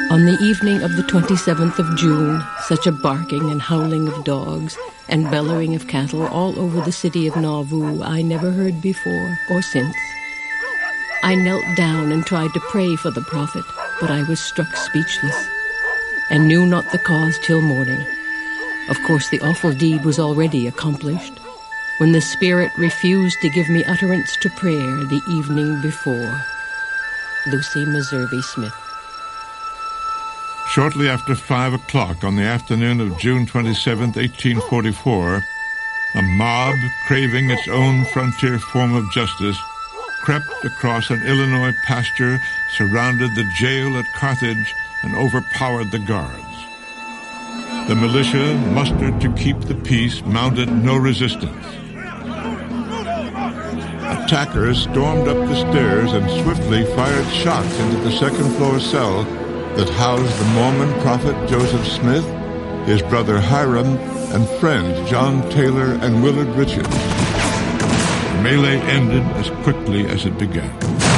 On the evening of the 27th of June, such a barking and howling of dogs and bellowing of cattle all over the city of Nauvoo I never heard before or since. I knelt down and tried to pray for the prophet, but I was struck speechless, and knew not the cause till morning. Of course, the awful deed was already accomplished, when the Spirit refused to give me utterance to prayer the evening before. Lucy Meservey Smith. Shortly after 5 o'clock on the afternoon of June 27, 1844, a mob craving its own frontier form of justice crept across an Illinois pasture, surrounded the jail at Carthage, and overpowered the guards. The militia, mustered to keep the peace, mounted no resistance. Attackers stormed up the stairs and swiftly fired shots into the second-floor cell that housed the Mormon prophet Joseph Smith, his brother Hiram, and friends John Taylor and Willard Richards. The melee ended as quickly as it began.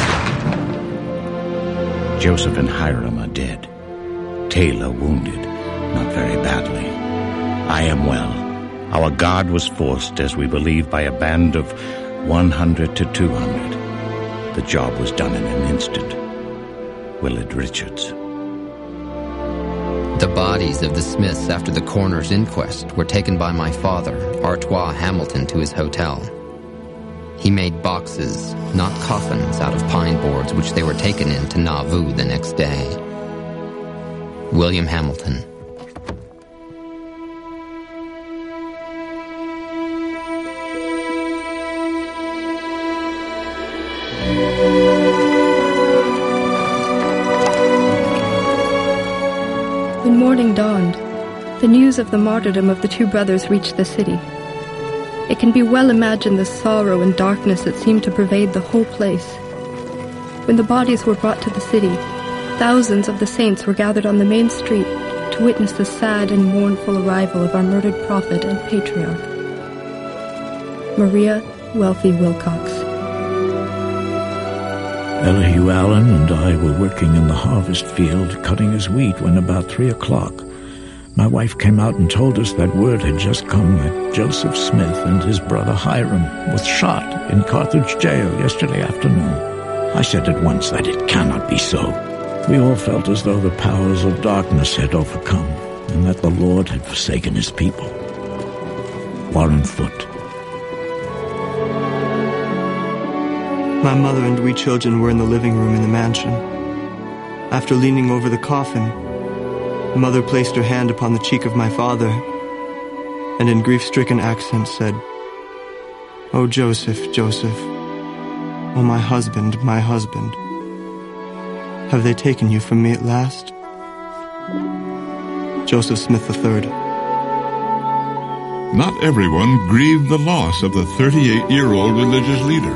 Joseph and Hiram are dead. Taylor wounded, not very badly. I am well. Our guard was forced, as we believe, by a band of 100 to 200. The job was done in an instant. Willard Richards. The bodies of the Smiths after the coroner's inquest were taken by my father, Artois Hamilton, to his hotel. He made boxes, not coffins, out of pine boards, which they were taken in to Nauvoo the next day. William Hamilton. When morning dawned, the news of the martyrdom of the two brothers reached the city. It can be well imagined the sorrow and darkness that seemed to pervade the whole place. When the bodies were brought to the city, thousands of the saints were gathered on the main street to witness the sad and mournful arrival of our murdered prophet and patriarch. Maria Wealthy Wilcox. Elihu Allen and I were working in the harvest field cutting his wheat when about 3 o'clock, my wife came out and told us that word had just come that Joseph Smith and his brother Hiram was shot in Carthage jail yesterday afternoon. I said at once that it cannot be so. We all felt as though the powers of darkness had overcome and that the Lord had forsaken his people. Warren Foote. My mother and we children were in the living room in the mansion. After leaning over the coffin, Mother placed her hand upon the cheek of my father and in grief-stricken accents said, "Oh, Joseph, Joseph, oh, my husband, have they taken you from me at last?" Joseph Smith III. Not everyone grieved the loss of the 38-year-old religious leader.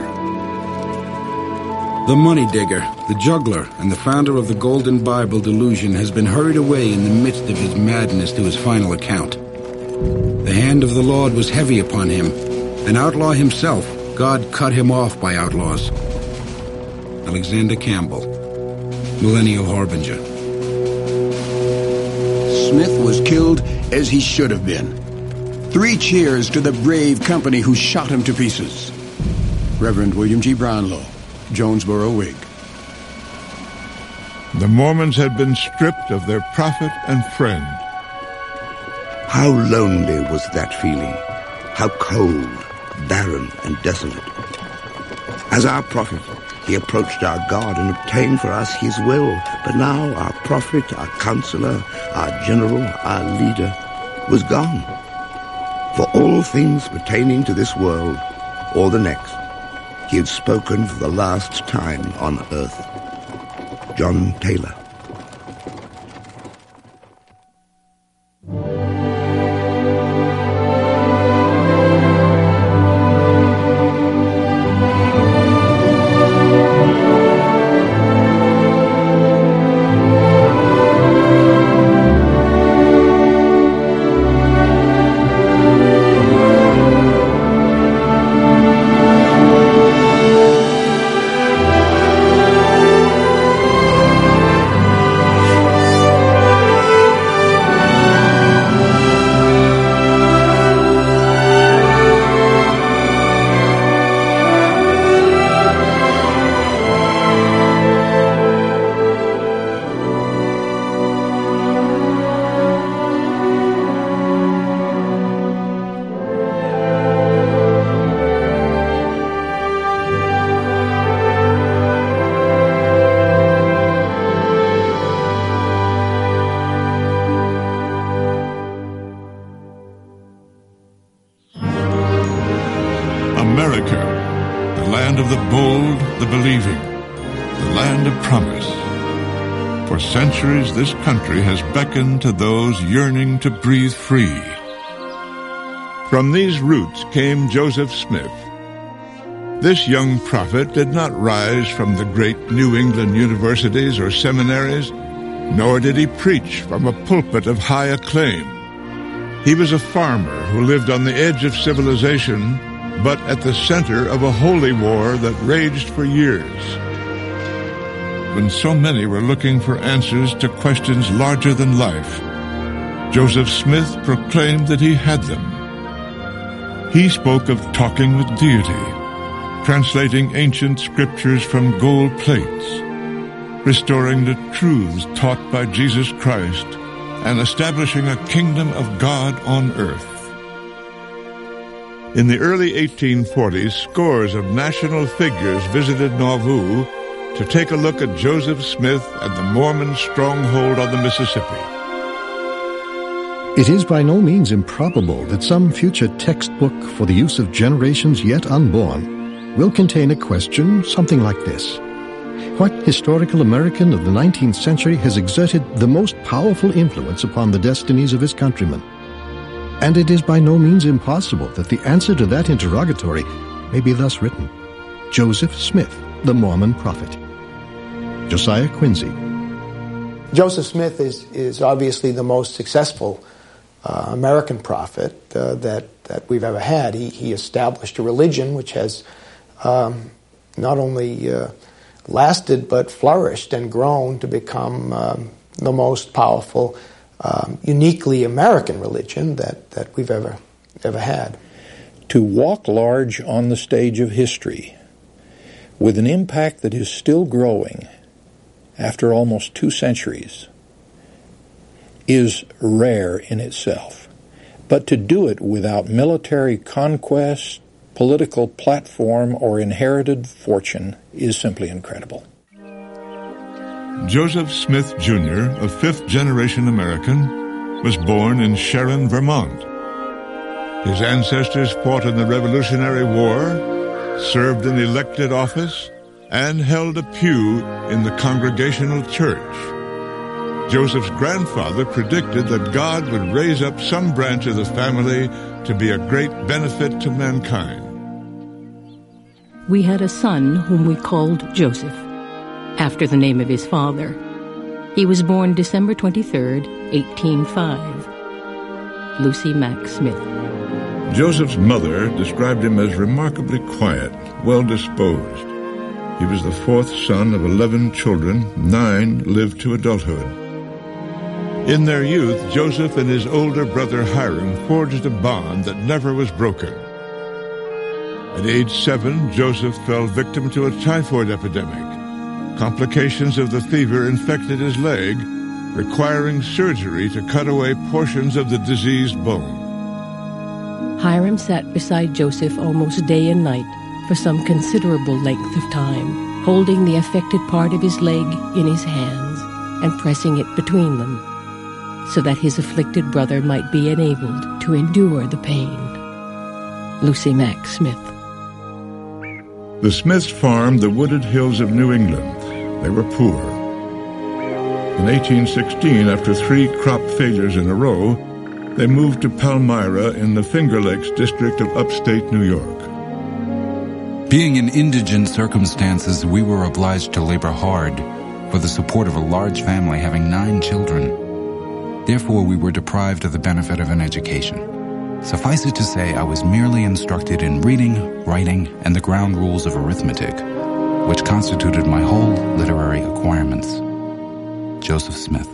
The money digger, the juggler, and the founder of the Golden Bible delusion has been hurried away in the midst of his madness to his final account. The hand of the Lord was heavy upon him. An outlaw himself, God cut him off by outlaws. Alexander Campbell, Millennial Harbinger. Smith was killed as he should have been. 3 cheers to the brave company who shot him to pieces. Reverend William G. Brownlow, Jonesboro Whig. The Mormons had been stripped of their prophet and friend. How lonely was that feeling? How cold, barren, and desolate. As our prophet, he approached our God and obtained for us his will. But now our prophet, our counselor, our general, our leader, was gone. For all things pertaining to this world or the next, he had spoken for the last time on earth. John Taylor. America, the land of the bold, the believing, the land of promise. For centuries, this country has beckoned to those yearning to breathe free. From these roots came Joseph Smith. This young prophet did not rise from the great New England universities or seminaries, nor did he preach from a pulpit of high acclaim. He was a farmer who lived on the edge of civilization, but at the center of a holy war that raged for years. When so many were looking for answers to questions larger than life, Joseph Smith proclaimed that he had them. He spoke of talking with deity, translating ancient scriptures from gold plates, restoring the truths taught by Jesus Christ, and establishing a kingdom of God on earth. In the early 1840s, scores of national figures visited Nauvoo to take a look at Joseph Smith and the Mormon stronghold on the Mississippi. It is by no means improbable that some future textbook for the use of generations yet unborn will contain a question something like this. What historical American of the 19th century has exerted the most powerful influence upon the destinies of his countrymen? And it is by no means impossible that the answer to that interrogatory may be thus written: Joseph Smith, the Mormon prophet. Josiah Quincy. Joseph Smith is obviously the most successful American prophet that we've ever had. He established a religion which has not only lasted but flourished and grown to become the most powerful, uniquely American religion that we've ever had. To walk large on the stage of history with an impact that is still growing after almost 2 centuries is rare in itself. But to do it without military conquest, political platform, or inherited fortune is simply incredible. Joseph Smith, Jr., a fifth-generation American, was born in Sharon, Vermont. His ancestors fought in the Revolutionary War, served in elected office, and held a pew in the Congregational Church. Joseph's grandfather predicted that God would raise up some branch of the family to be a great benefit to mankind. We had a son whom we called Joseph, after the name of his father. He was born December 23rd, 1805. Lucy Mack Smith. Joseph's mother described him as remarkably quiet, well-disposed. He was the fourth son of 11 children. 9 lived to adulthood. In their youth, Joseph and his older brother Hiram forged a bond that never was broken. At age 7, Joseph fell victim to a typhoid epidemic. Complications of the fever infected his leg, requiring surgery to cut away portions of the diseased bone. Hiram sat beside Joseph almost day and night for some considerable length of time, holding the affected part of his leg in his hands and pressing it between them, so that his afflicted brother might be enabled to endure the pain. Lucy Mack Smith. The Smiths farmed the wooded hills of New England. They were poor. In 1816, after 3 crop failures in a row, they moved to Palmyra in the Finger Lakes district of upstate New York. Being in indigent circumstances, we were obliged to labor hard for the support of a large family having 9 children. Therefore, we were deprived of the benefit of an education. Suffice it to say, I was merely instructed in reading, writing, and the ground rules of arithmetic, which constituted my whole literary acquirements. Joseph Smith.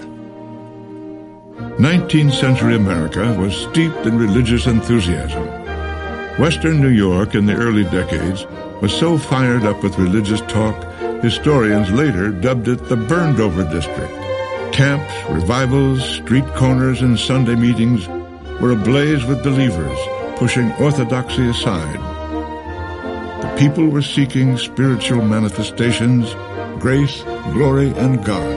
19th century America was steeped in religious enthusiasm. Western New York in the early decades was so fired up with religious talk, historians later dubbed it the burned-over district. Camps, revivals, street corners, and Sunday meetings were ablaze with believers, pushing orthodoxy aside. The people were seeking spiritual manifestations, grace, glory, and God.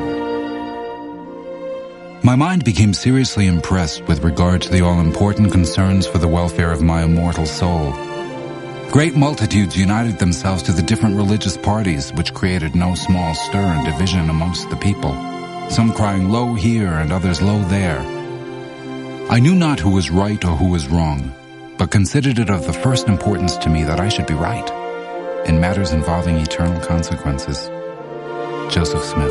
My mind became seriously impressed with regard to the all-important concerns for the welfare of my immortal soul. Great multitudes united themselves to the different religious parties, which created no small stir and division amongst the people, some crying low here and others low there. I knew not who was right or who was wrong, but considered it of the first importance to me that I should be right in matters involving eternal consequences. Joseph Smith.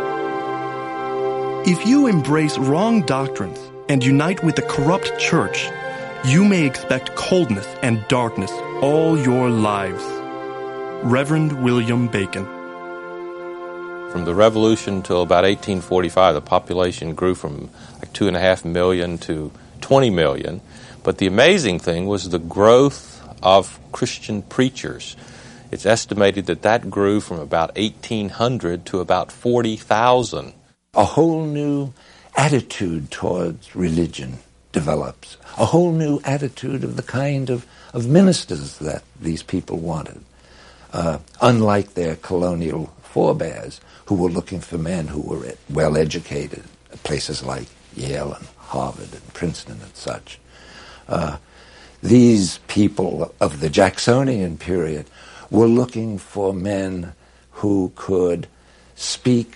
If you embrace wrong doctrines and unite with the corrupt church, you may expect coldness and darkness all your lives. Reverend William Bacon. From the Revolution till about 1845, the population grew from like 2.5 million to 20 million. But the amazing thing was the growth of Christian preachers. It's estimated that that grew from about 1,800 to about 40,000. A whole new attitude towards religion develops. A whole new attitude of the kind of ministers that these people wanted. Unlike their colonial forebears, who were looking for men who were well-educated at places like Yale and Harvard and Princeton and such. These people of the Jacksonian period were looking for men who could speak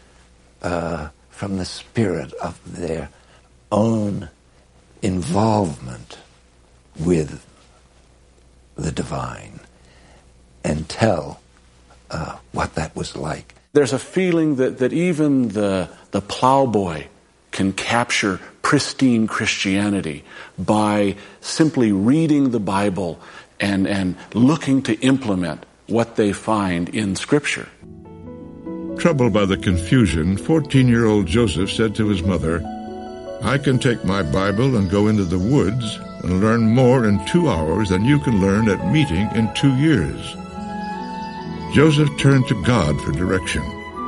from the spirit of their own involvement with the divine and tell what that was like. There's a feeling that even the plowboy can capture pristine Christianity by simply reading the Bible and looking to implement what they find in Scripture. Troubled by the confusion, 14-year-old Joseph said to his mother, "I can take my Bible and go into the woods and learn more in 2 hours than you can learn at meeting in 2 years." Joseph turned to God for direction.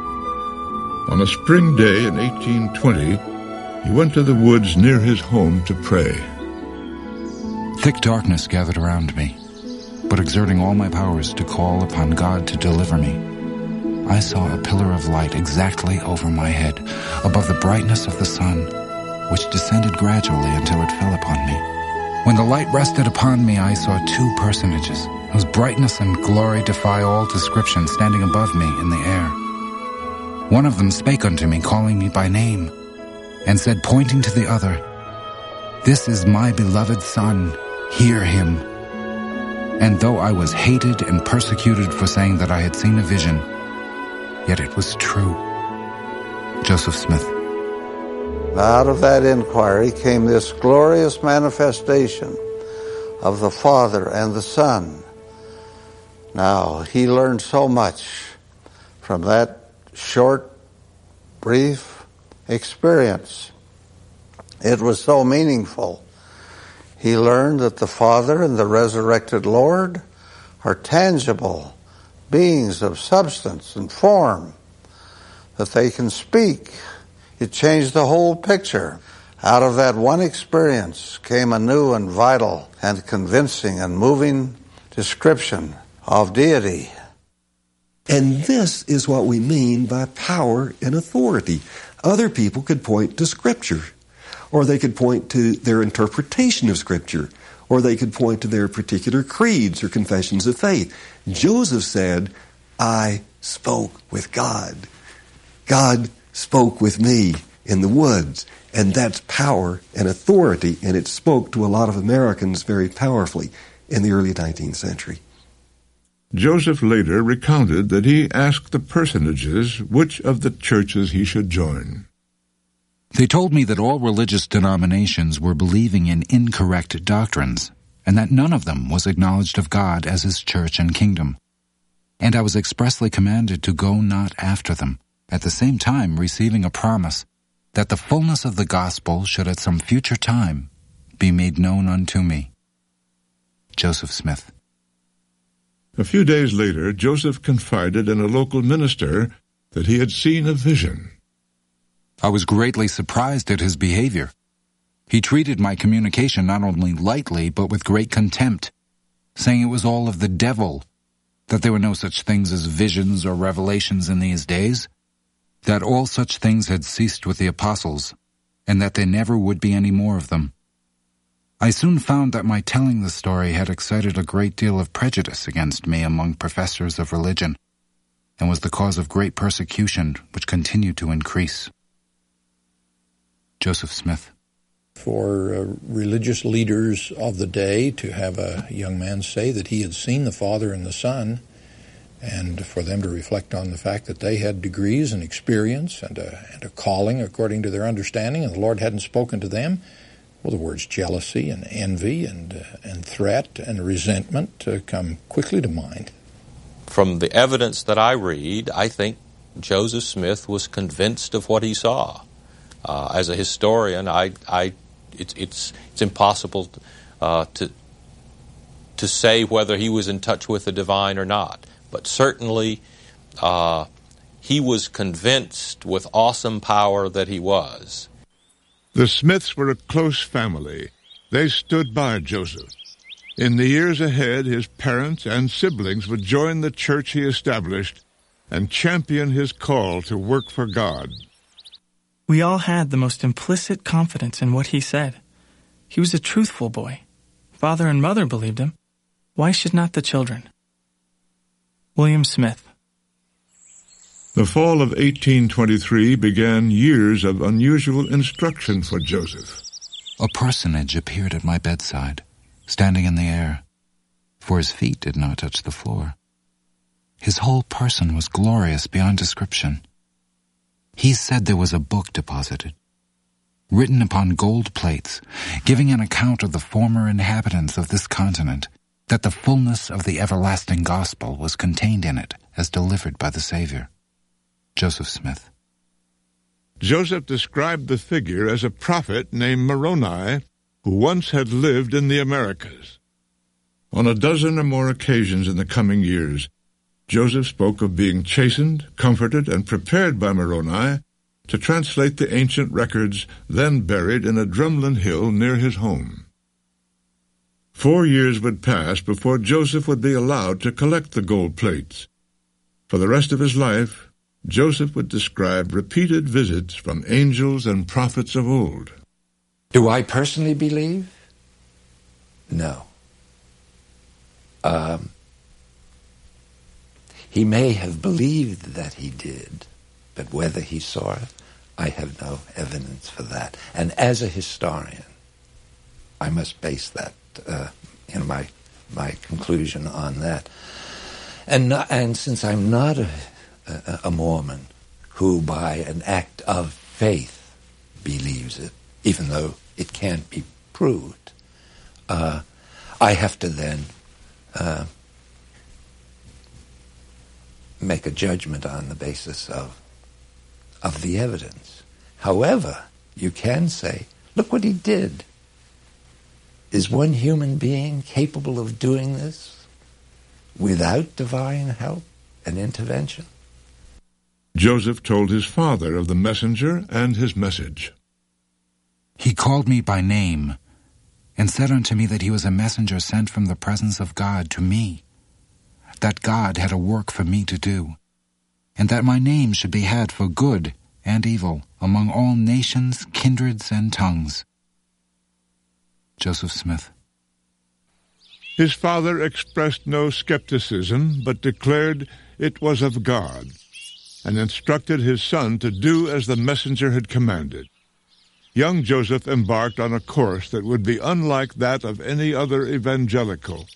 On a spring day in 1820, he went to the woods near his home to pray. Thick darkness gathered around me, but exerting all my powers to call upon God to deliver me, I saw a pillar of light exactly over my head, above the brightness of the sun, which descended gradually until it fell upon me. When the light rested upon me, I saw 2 personages, whose brightness and glory defy all description, standing above me in the air. One of them spake unto me, calling me by name, and said, pointing to the other, "This is my beloved Son, hear him." And though I was hated and persecuted for saying that I had seen a vision, yet it was true. Joseph Smith. Out of that inquiry came this glorious manifestation of the Father and the Son. Now, he learned so much from that short, brief experience. It was so meaningful. He learned that the Father and the resurrected Lord are tangible beings of substance and form, that they can speak. It changed the whole picture. Out of that one experience came a new and vital and convincing and moving description of deity. And this is what we mean by power and authority. Other people could point to Scripture, or they could point to their interpretation of Scripture, or they could point to their particular creeds or confessions of faith. Joseph said, "I spoke with God. God spoke with me in the woods." And that's power and authority, and it spoke to a lot of Americans very powerfully in the early 19th century. Joseph later recounted that he asked the personages which of the churches he should join. They told me that all religious denominations were believing in incorrect doctrines, and that none of them was acknowledged of God as his church and kingdom. And I was expressly commanded to go not after them, at the same time receiving a promise that the fullness of the gospel should at some future time be made known unto me. Joseph Smith. A few days later, Joseph confided in a local minister that he had seen a vision. I was greatly surprised at his behavior. He treated my communication not only lightly, but with great contempt, saying it was all of the devil, that there were no such things as visions or revelations in these days, that all such things had ceased with the apostles, and that there never would be any more of them. I soon found that my telling the story had excited a great deal of prejudice against me among professors of religion, and was the cause of great persecution which continued to increase. Joseph Smith. For religious leaders of the day to have a young man say that he had seen the Father and the Son, and for them to reflect on the fact that they had degrees and experience and a calling according to their understanding, and the Lord hadn't spoken to them, well, the words jealousy and envy and threat and resentment come quickly to mind. From the evidence that I read, I think Joseph Smith was convinced of what he saw. As a historian, it's impossible to say whether he was in touch with the divine or not. But certainly, he was convinced with awesome power that he was. The Smiths were a close family. They stood by Joseph. In the years ahead, his parents and siblings would join the church he established and champion his call to work for God. We all had the most implicit confidence in what he said. He was a truthful boy. Father and mother believed him. Why should not the children? William Smith. The fall of 1823 began years of unusual instruction for Joseph. A personage appeared at my bedside, standing in the air, for his feet did not touch the floor. His whole person was glorious beyond description. He said there was a book deposited, written upon gold plates, giving an account of the former inhabitants of this continent, that the fullness of the everlasting gospel was contained in it as delivered by the Savior. Joseph Smith. Joseph described the figure as a prophet named Moroni, who once had lived in the Americas. On a dozen or more occasions in the coming years, Joseph spoke of being chastened, comforted, and prepared by Moroni to translate the ancient records then buried in a drumlin hill near his home. 4 years would pass before Joseph would be allowed to collect the gold plates. For the rest of his life, Joseph would describe repeated visits from angels and prophets of old. Do I personally believe? No. He may have believed that he did, but whether he saw it, I have no evidence for that. And as a historian, I must base that, my conclusion on that. And since I'm not a Mormon who by an act of faith believes it, even though it can't be proved, I have to then make a judgment on the basis of the evidence. However, you can say, look what he did. Is one human being capable of doing this without divine help and intervention? Joseph told his father of the messenger and his message. He called me by name, and said unto me that he was a messenger sent from the presence of God to me, that God had a work for me to do, and that my name should be had for good and evil among all nations, kindreds, and tongues. Joseph Smith. His father expressed no skepticism, but declared it was of God, and instructed his son to do as the messenger had commanded. Young Joseph embarked on a course that would be unlike that of any other evangelical.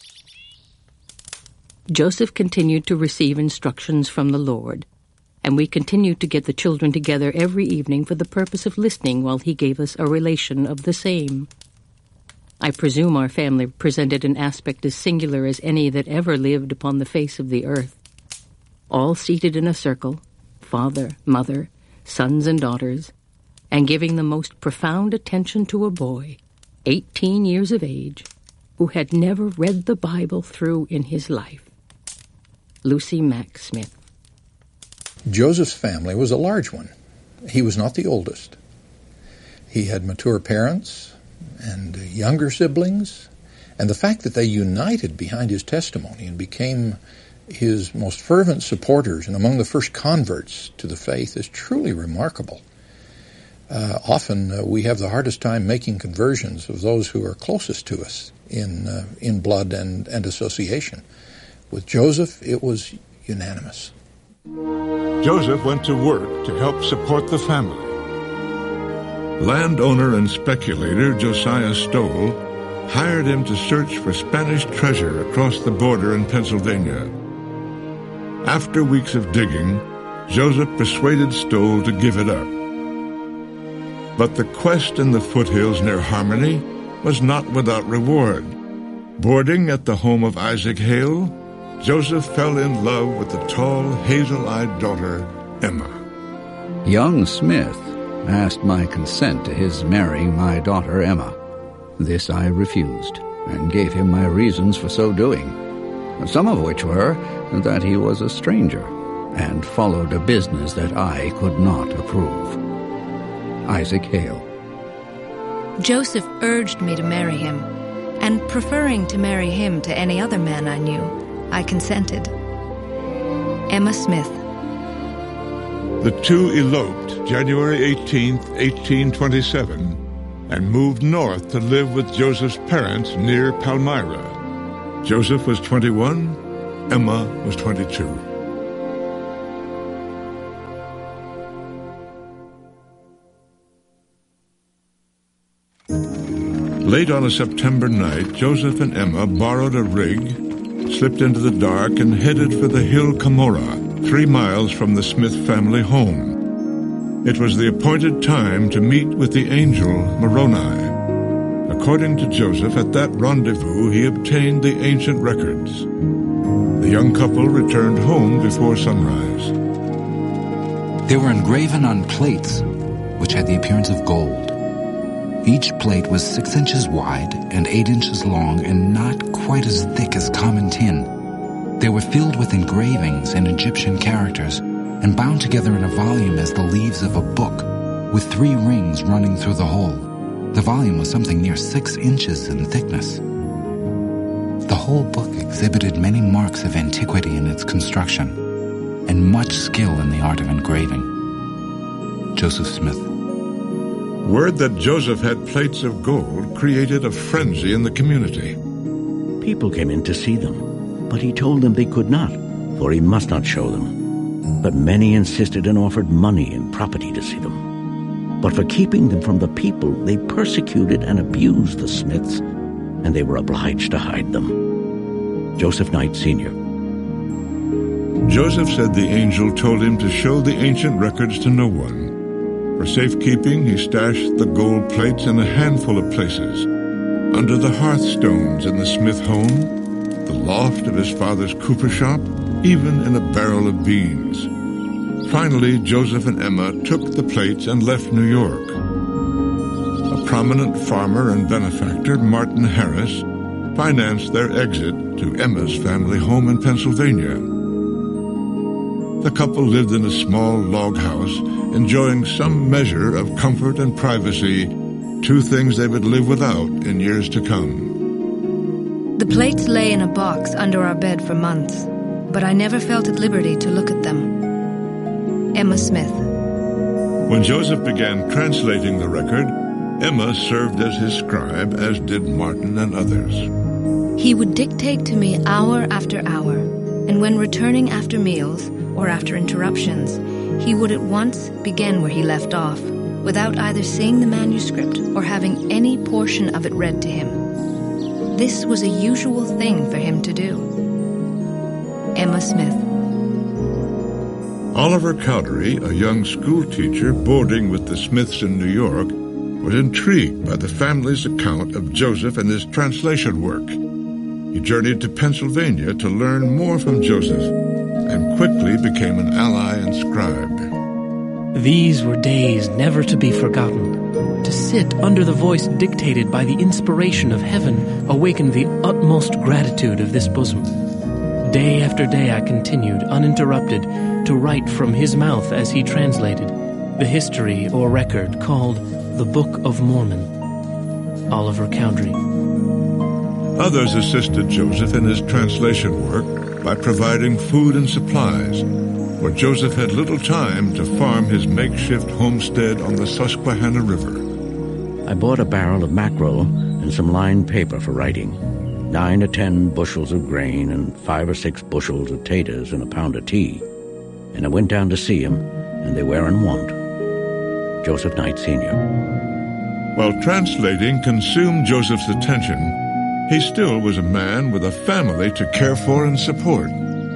Joseph continued to receive instructions from the Lord, and we continued to get the children together every evening for the purpose of listening while he gave us a relation of the same. I presume our family presented an aspect as singular as any that ever lived upon the face of the earth. All seated in a circle, father, mother, sons and daughters, and giving the most profound attention to a boy, 18 years of age, who had never read the Bible through in his life. Lucy Mack Smith. Joseph's family was a large one. He was not the oldest. He had mature parents and younger siblings, and the fact that they united behind his testimony and became his most fervent supporters and among the first converts to the faith is truly remarkable. Often we have the hardest time making conversions of those who are closest to us in blood and association. With Joseph, it was unanimous. Joseph went to work to help support the family. Landowner and speculator Josiah Stowell hired him to search for Spanish treasure across the border in Pennsylvania. After weeks of digging, Joseph persuaded Stowell to give it up. But the quest in the foothills near Harmony was not without reward. Boarding at the home of Isaac Hale, Joseph fell in love with the tall, hazel-eyed daughter, Emma. Young Smith asked my consent to his marrying my daughter, Emma. This I refused, and gave him my reasons for so doing, some of which were that he was a stranger, and followed a business that I could not approve. Isaac Hale. Joseph urged me to marry him, and preferring to marry him to any other man I knew, I consented. Emma Smith. The two eloped January 18th, 1827, and moved north to live with Joseph's parents near Palmyra. Joseph was 21, Emma was 22. Late on a September night, Joseph and Emma borrowed a rig, slipped into the dark, and headed for the hill Cumorah, 3 miles from the Smith family home. It was the appointed time to meet with the angel Moroni. According to Joseph, at that rendezvous he obtained the ancient records. The young couple returned home before sunrise. They were engraven on plates, which had the appearance of gold. Each plate was 6 inches wide and 8 inches long and not quite as thick as common tin. They were filled with engravings in Egyptian characters and bound together in a volume as the leaves of a book, with 3 rings running through the whole. The volume was something near 6 inches in thickness. The whole book exhibited many marks of antiquity in its construction and much skill in the art of engraving. Joseph Smith. Word that Joseph had plates of gold created a frenzy in the community. People came in to see them, but he told them they could not, for he must not show them. But many insisted and offered money and property to see them. But for keeping them from the people, they persecuted and abused the Smiths, and they were obliged to hide them. Joseph Knight, Sr. Joseph said the angel told him to show the ancient records to no one. For safekeeping, he stashed the gold plates in a handful of places, under the hearthstones in the Smith home, the loft of his father's cooper shop, even in a barrel of beans. Finally, Joseph and Emma took the plates and left New York. A prominent farmer and benefactor, Martin Harris, financed their exit to Emma's family home in Pennsylvania. The couple lived in a small log house, enjoying some measure of comfort and privacy, 2 things they would live without in years to come. The plates lay in a box under our bed for months, but I never felt at liberty to look at them. Emma Smith. When Joseph began translating the record, Emma served as his scribe, as did Martin and others. He would dictate to me hour after hour, and when returning after meals or after interruptions, he would at once begin where he left off, without either seeing the manuscript or having any portion of it read to him. This was a usual thing for him to do. Emma Smith. Oliver Cowdery, a young school teacher boarding with the Smiths in New York, was intrigued by the family's account of Joseph and his translation work. He journeyed to Pennsylvania to learn more from Joseph, and quickly became an ally and scribe. These were days never to be forgotten. To sit under the voice dictated by the inspiration of heaven awakened the utmost gratitude of this bosom. Day after day I continued, uninterrupted, to write from his mouth as he translated the history or record called the Book of Mormon. Oliver Cowdery. Others assisted Joseph in his translation work by providing food and supplies. for Joseph had little time to farm his makeshift homestead on the Susquehanna River. I bought a barrel of mackerel and some lined paper for writing, 9 or 10 bushels of grain and 5 or 6 bushels of taters and a pound of tea. And I went down to see him, and they were in want. Joseph Knight, Sr. While translating consumed Joseph's attention, he still was a man with a family to care for and support.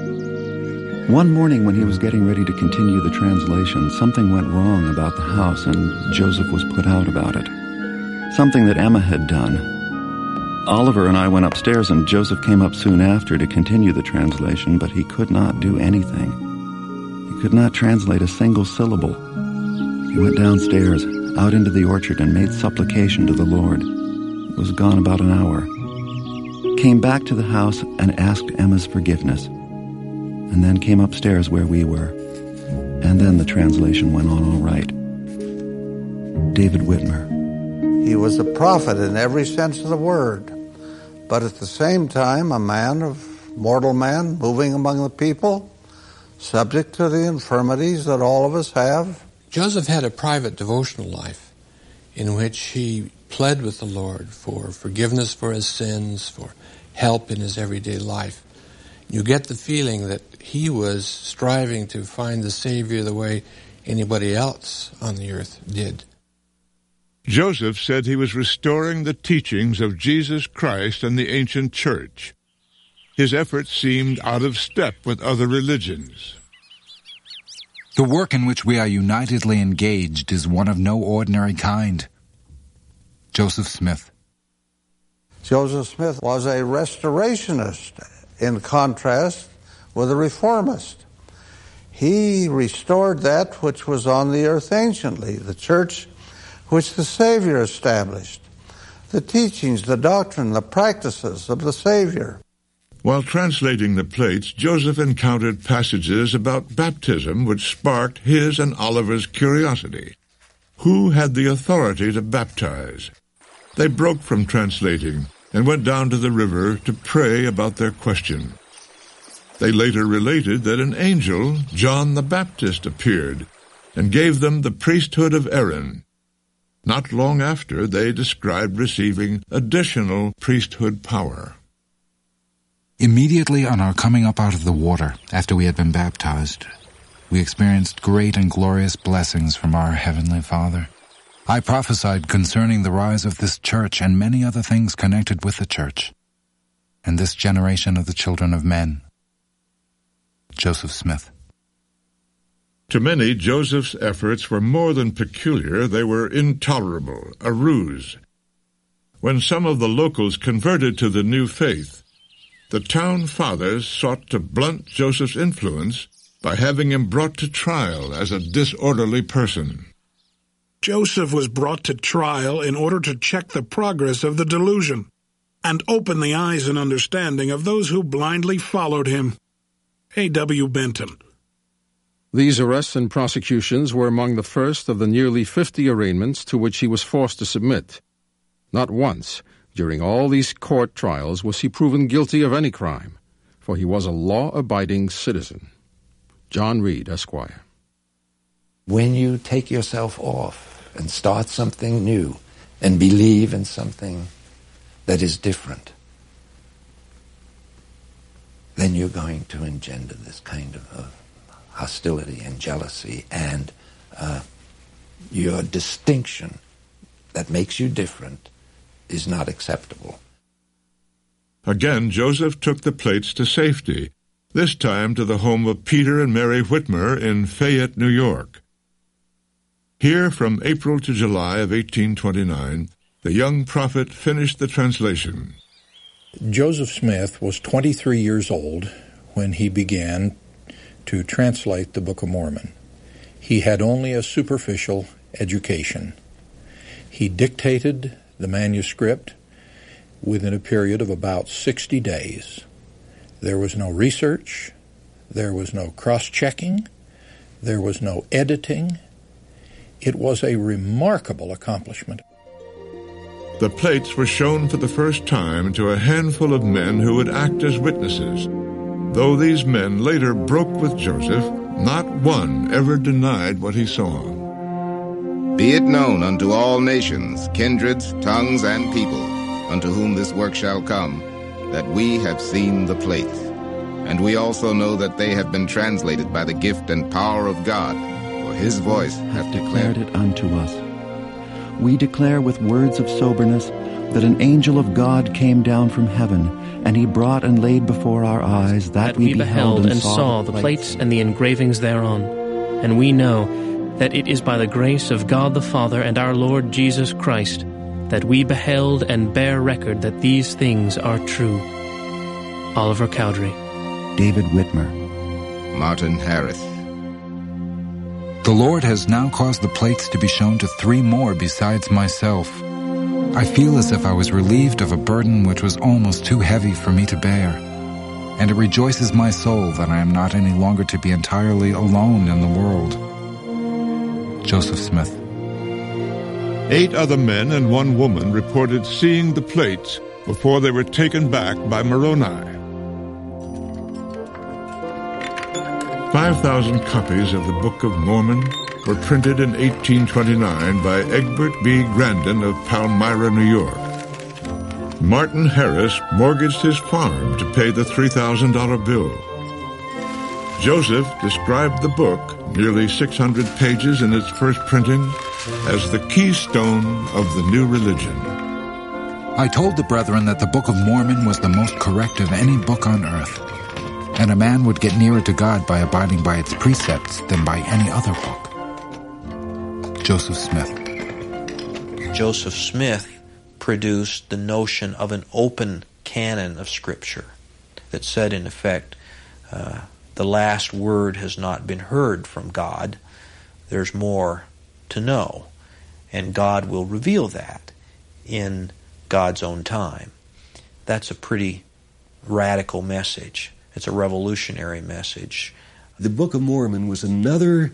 One morning when he was getting ready to continue the translation, something went wrong about the house, and Joseph was put out about it. Something that Emma had done. Oliver and I went upstairs, and Joseph came up soon after to continue the translation, but he could not do anything. He could not translate a single syllable. He went downstairs, out into the orchard, and made supplication to the Lord. It was gone about an hour. Came back to the house and asked Emma's forgiveness, and then came upstairs where we were. And then the translation went on all right. David Whitmer. He was a prophet in every sense of the word, but at the same time a mortal man, moving among the people, subject to the infirmities that all of us have. Joseph had a private devotional life in which he pled with the Lord for forgiveness for his sins, for help in his everyday life. You get the feeling that he was striving to find the Savior the way anybody else on the earth did. Joseph said he was restoring the teachings of Jesus Christ and the ancient church. His efforts seemed out of step with other religions. The work in which we are unitedly engaged is one of no ordinary kind. Joseph Smith. Joseph Smith was a restorationist in contrast with a reformist. He restored that which was on the earth anciently, the church which the Savior established, the teachings, the doctrine, the practices of the Savior. While translating the plates, Joseph encountered passages about baptism which sparked his and Oliver's curiosity. Who had the authority to baptize? They broke from translating and went down to the river to pray about their question. They later related that an angel, John the Baptist, appeared and gave them the priesthood of Aaron. Not long after, they described receiving additional priesthood power. Immediately on our coming up out of the water, after we had been baptized, we experienced great and glorious blessings from our Heavenly Father. I prophesied concerning the rise of this church and many other things connected with the church, and this generation of the children of men. Joseph Smith. To many, Joseph's efforts were more than peculiar, they were intolerable, a ruse. When some of the locals converted to the new faith, the town fathers sought to blunt Joseph's influence by having him brought to trial as a disorderly person. Joseph was brought to trial in order to check the progress of the delusion and open the eyes and understanding of those who blindly followed him. A.W. Benton. These arrests and prosecutions were among the first of the nearly 50 arraignments to which he was forced to submit. Not once during all these court trials was he proven guilty of any crime, for he was a law-abiding citizen. John Reed, Esquire. When you take yourself off and start something new and believe in something that is different, then you're going to engender this kind of hostility and jealousy, and your distinction that makes you different is not acceptable. Again, Joseph took the plates to safety, this time to the home of Peter and Mary Whitmer in Fayette, New York. Here, from April to July of 1829, the young prophet finished the translation. Joseph Smith was 23 years old when he began to translate the Book of Mormon. He had only a superficial education. He dictated the manuscript within a period of about 60 days. There was no research, there was no cross-checking, there was no editing. It was a remarkable accomplishment. The plates were shown for the first time to a handful of men who would act as witnesses. Though these men later broke with Joseph, Not one ever denied what he saw. Be it known unto all nations, kindreds, tongues, and people, unto whom this work shall come, that we have seen the plates. And we also know that they have been translated by the gift and power of God, for his voice hath declared it unto us. We declare with words of soberness that an angel of God came down from heaven, and he brought and laid before our eyes that we beheld and saw the plates and the engravings thereon. And we know that it is by the grace of God the Father and our Lord Jesus Christ that we beheld and bear record that these things are true. Oliver Cowdery. David Whitmer. Martin Harris. The Lord has now caused the plates to be shown to 3 more besides myself. I feel as if I was relieved of a burden which was almost too heavy for me to bear. And it rejoices my soul that I am not any longer to be entirely alone in the world. Joseph Smith. 8 other men and 1 woman reported seeing the plates before they were taken back by Moroni. 5,000 copies of the Book of Mormon were printed in 1829 by Egbert B. Grandin of Palmyra, New York. Martin Harris mortgaged his farm to pay the $3,000 bill. Joseph described the book, nearly 600 pages in its first printing, as the keystone of the new religion. I told the brethren that the Book of Mormon was the most correct of any book on earth, and a man would get nearer to God by abiding by its precepts than by any other book. Joseph Smith. Joseph Smith produced the notion of an open canon of Scripture that said, in effect, the last word has not been heard from God. There's more to know, and God will reveal that in God's own time. That's a pretty radical message. It's a revolutionary message. The Book of Mormon was another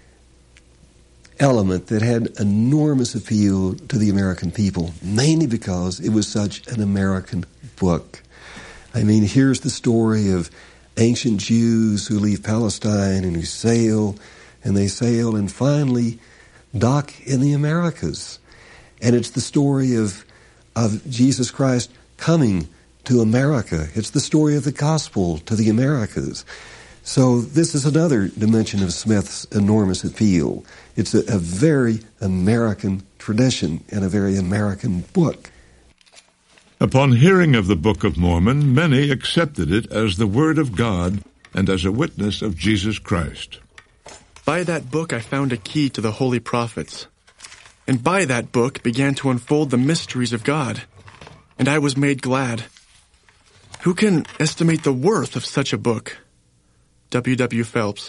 element that had enormous appeal to the American people, mainly because it was such an American book. I mean, here's the story of ancient Jews who leave Palestine and who sail and finally dock in the Americas. And it's the story of Jesus Christ coming to America. It's the story of the gospel to the Americas. So this is another dimension of Smith's enormous appeal. It's a very American tradition and a very American book. Upon hearing of the Book of Mormon, many accepted it as the Word of God and as a witness of Jesus Christ. By that book I found a key to the holy prophets, and by that book began to unfold the mysteries of God, and I was made glad. Who can estimate the worth of such a book? W. W. Phelps.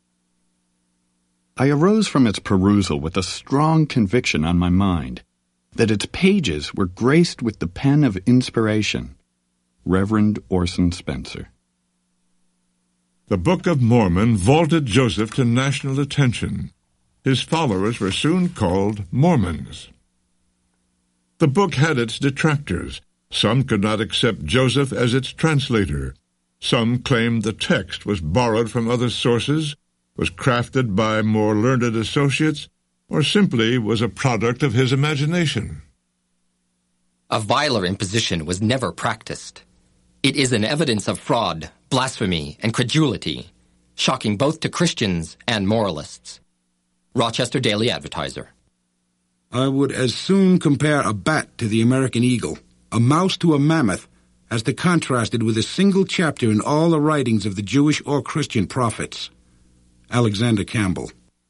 I arose from its perusal with a strong conviction on my mind that its pages were graced with the pen of inspiration. Reverend Orson Spencer. The Book of Mormon vaulted Joseph to national attention. His followers were soon called Mormons. The book had its detractors. Some could not accept Joseph as its translator. Some claimed the text was borrowed from other sources, was crafted by more learned associates, or simply was a product of his imagination. A viler imposition was never practiced. It is an evidence of fraud, blasphemy, and credulity, shocking both to Christians and moralists. Rochester Daily Advertiser. I would as soon compare a bat to the American eagle, a mouse to a mammoth, as to contrasted with a single chapter in all the writings of the Jewish or Christian prophets. Alexander Campbell.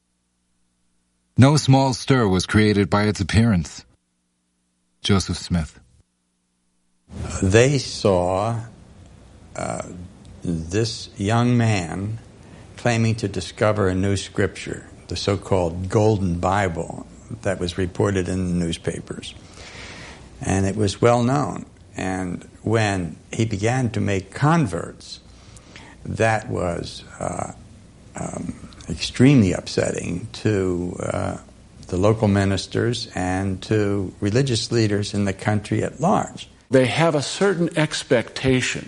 No small stir was created by its appearance. Joseph Smith. They saw this young man claiming to discover a new scripture, the so-called Golden Bible that was reported in the newspapers. And it was well known. And when he began to make converts, that was extremely upsetting to the local ministers and to religious leaders in the country at large. They have a certain expectation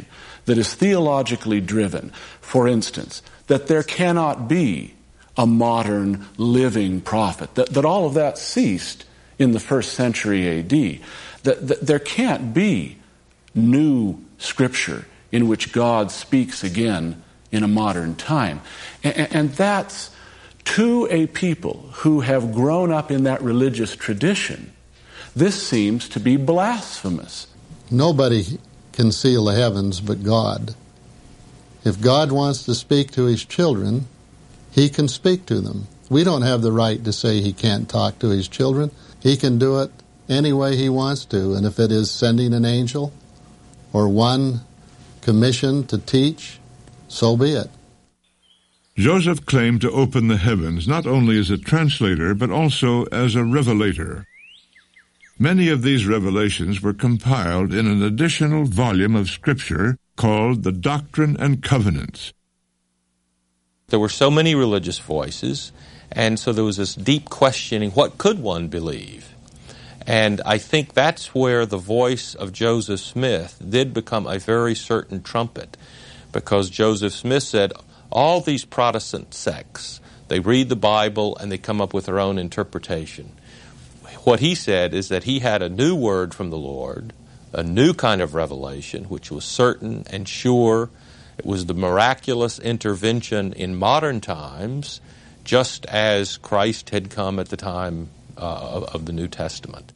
that is theologically driven, for instance, that there cannot be a modern living prophet, that all of that ceased in the 1st century A.D., that there can't be new Scripture in which God speaks again in a modern time. And that's, to a people who have grown up in that religious tradition, this seems to be blasphemous. Nobody can seal the heavens but God. If God wants to speak to his children, he can speak to them. We don't have the right to say he can't talk to his children. He can do it any way he wants to, and if it is sending an angel or one commissioned to teach, so be it. Joseph claimed to open the heavens not only as a translator, but also as a revelator. Many of these revelations were compiled in an additional volume of Scripture called the Doctrine and Covenants. There were so many religious voices, and so there was this deep questioning, what could one believe? And I think that's where the voice of Joseph Smith did become a very certain trumpet, because Joseph Smith said, all these Protestant sects, they read the Bible and they come up with their own interpretation. What he said is that he had a new word from the Lord, a new kind of revelation, which was certain and sure. It was the miraculous intervention in modern times, just as Christ had come at the time of the New Testament.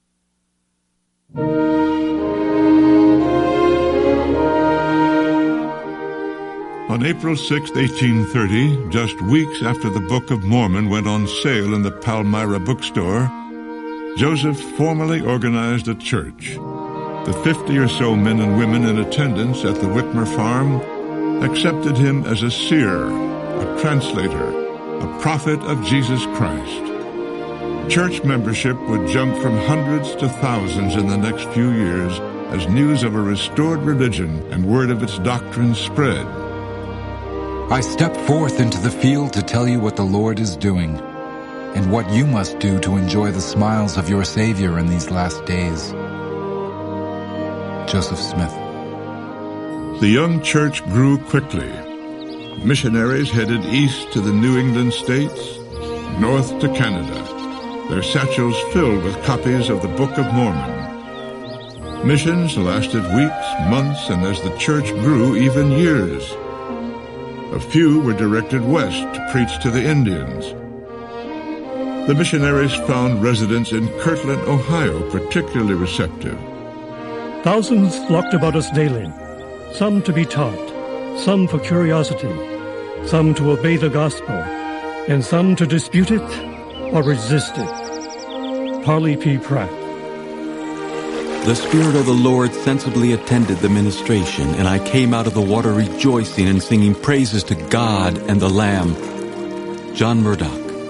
On April 6, 1830, just weeks after the Book of Mormon went on sale in the Palmyra bookstore, Joseph formally organized a church. The 50 or so men and women in attendance at the Whitmer farm accepted him as a seer, a translator, a prophet of Jesus Christ. Church membership would jump from hundreds to thousands in the next few years as news of a restored religion and word of its doctrine spread. I step forth into the field to tell you what the Lord is doing, and what you must do to enjoy the smiles of your Savior in these last days. Joseph Smith. The young church grew quickly. Missionaries headed east to the New England states, north to Canada, their satchels filled with copies of the Book of Mormon. Missions lasted weeks, months, and as the church grew, even years. A few were directed west to preach to the Indians. The missionaries found residents in Kirtland, Ohio, particularly receptive. Thousands flocked about us daily, some to be taught, some for curiosity, some to obey the gospel, and some to dispute it or resist it. Parley P. Pratt. The Spirit of the Lord sensibly attended the ministration, and I came out of the water rejoicing and singing praises to God and the Lamb. John Murdoch.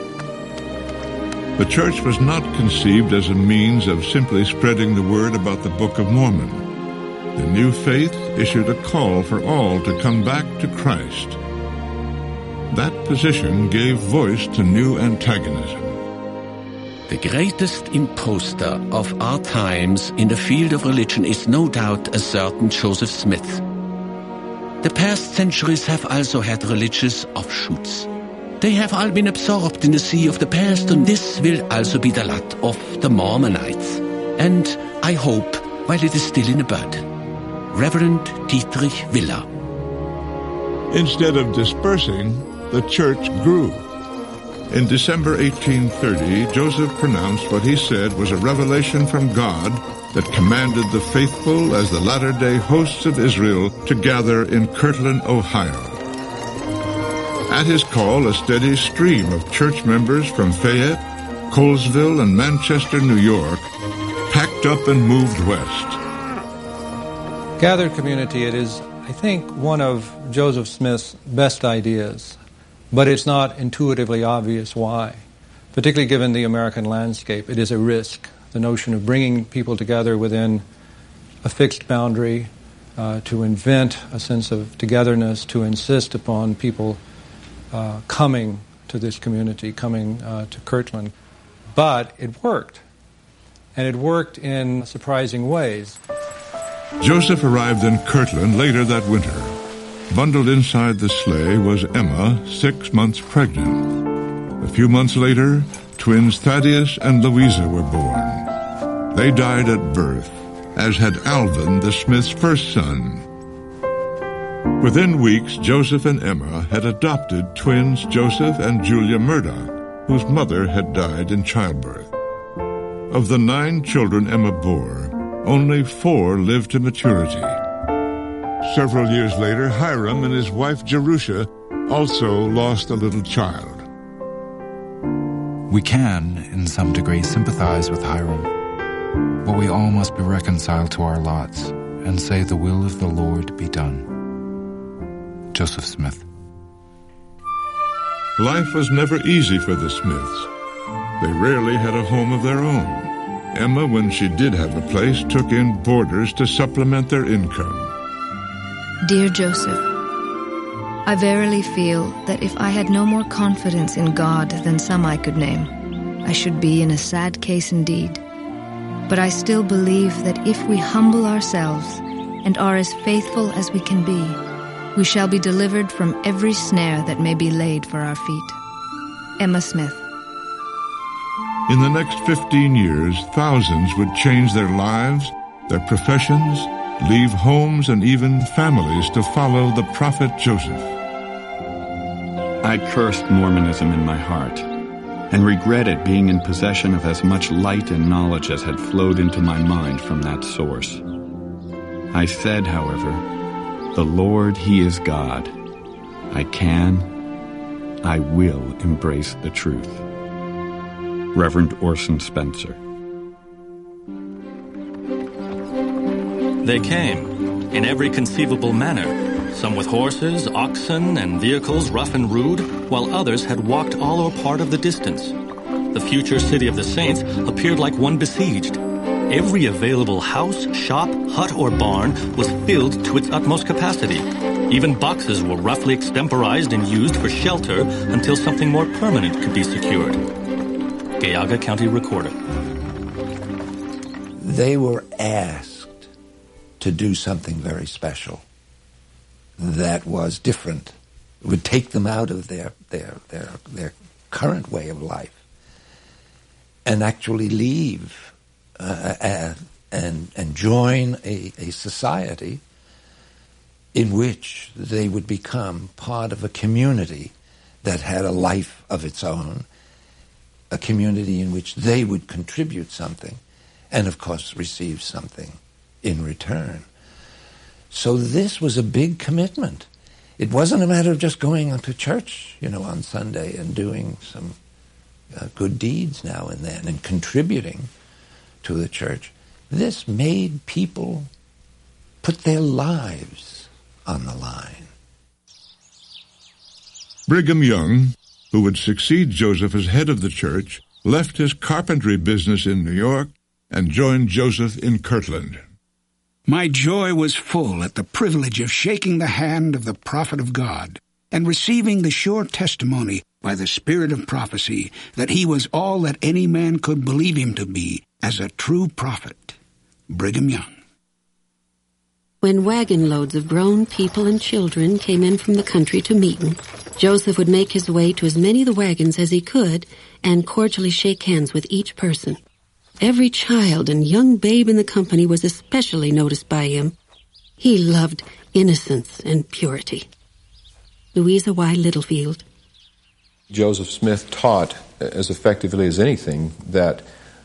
The church was not conceived as a means of simply spreading the word about the Book of Mormon. The new faith issued a call for all to come back to Christ. That position gave voice to new antagonism. The greatest imposter of our times in the field of religion is no doubt a certain Joseph Smith. The past centuries have also had religious offshoots. They have all been absorbed in the sea of the past, and this will also be the lot of the Mormonites. And I hope, while it is still in the bud. Reverend Dietrich Willer. Instead of dispersing, the church grew. In December 1830, Joseph pronounced what he said was a revelation from God that commanded the faithful as the latter-day hosts of Israel to gather in Kirtland, Ohio. At his call, a steady stream of church members from Fayette, Colesville, and Manchester, New York, packed up and moved west. Gathered community, it is, I think, one of Joseph Smith's best ideas, but it's not intuitively obvious why. Particularly given the American landscape, it is a risk. The notion of bringing people together within a fixed boundary, to invent a sense of togetherness, to insist upon people coming to this community, coming to Kirtland. But it worked, and it worked in surprising ways. Joseph arrived in Kirtland later that winter. Bundled inside the sleigh was Emma, 6 months pregnant. A few months later, twins Thaddeus and Louisa were born. They died at birth, as had Alvin, the Smiths' first son. Within weeks, Joseph and Emma had adopted twins Joseph and Julia Murdoch, whose mother had died in childbirth. Of the 9 children Emma bore, only 4 lived to maturity. Several years later, Hiram and his wife Jerusha also lost a little child. We can, in some degree, sympathize with Hiram, but we all must be reconciled to our lots and say the will of the Lord be done. Joseph Smith. Life was never easy for the Smiths. They rarely had a home of their own. Emma, when she did have a place, took in boarders to supplement their income. Dear Joseph, I verily feel that if I had no more confidence in God than some I could name, I should be in a sad case indeed. But I still believe that if we humble ourselves and are as faithful as we can be, we shall be delivered from every snare that may be laid for our feet. Emma Smith. In the next 15 years, thousands would change their lives, their professions, leave homes and even families to follow the prophet Joseph. I cursed Mormonism in my heart and regretted being in possession of as much light and knowledge as had flowed into my mind from that source. I said, however, the Lord, He is God. I will embrace the truth. Reverend Orson Spencer. They came, in every conceivable manner, some with horses, oxen, and vehicles rough and rude, while others had walked all or part of the distance. The future city of the saints appeared like one besieged. Every available house, shop, hut, or barn was filled to its utmost capacity. Even boxes were roughly extemporized and used for shelter until something more permanent could be secured. Geauga County Recorder. They were asked to do something very special that was different. It would take them out of their current way of life and actually leave and join a society in which they would become part of a community that had a life of its own, a community in which they would contribute something and, of course, receive something in return. So this was a big commitment. It wasn't a matter of just going to church, on Sunday and doing some good deeds now and then and contributing to the church. This made people put their lives on the line. Brigham Young, who would succeed Joseph as head of the church, left his carpentry business in New York and joined Joseph in Kirtland. My joy was full at the privilege of shaking the hand of the prophet of God and receiving the sure testimony by the spirit of prophecy that he was all that any man could believe him to be as a true prophet. Brigham Young. When wagon loads of grown people and children came in from the country to Meeton, Joseph would make his way to as many of the wagons as he could and cordially shake hands with each person. Every child and young babe in the company was especially noticed by him. He loved innocence and purity. Louisa Y. Littlefield. Joseph Smith taught as effectively as anything that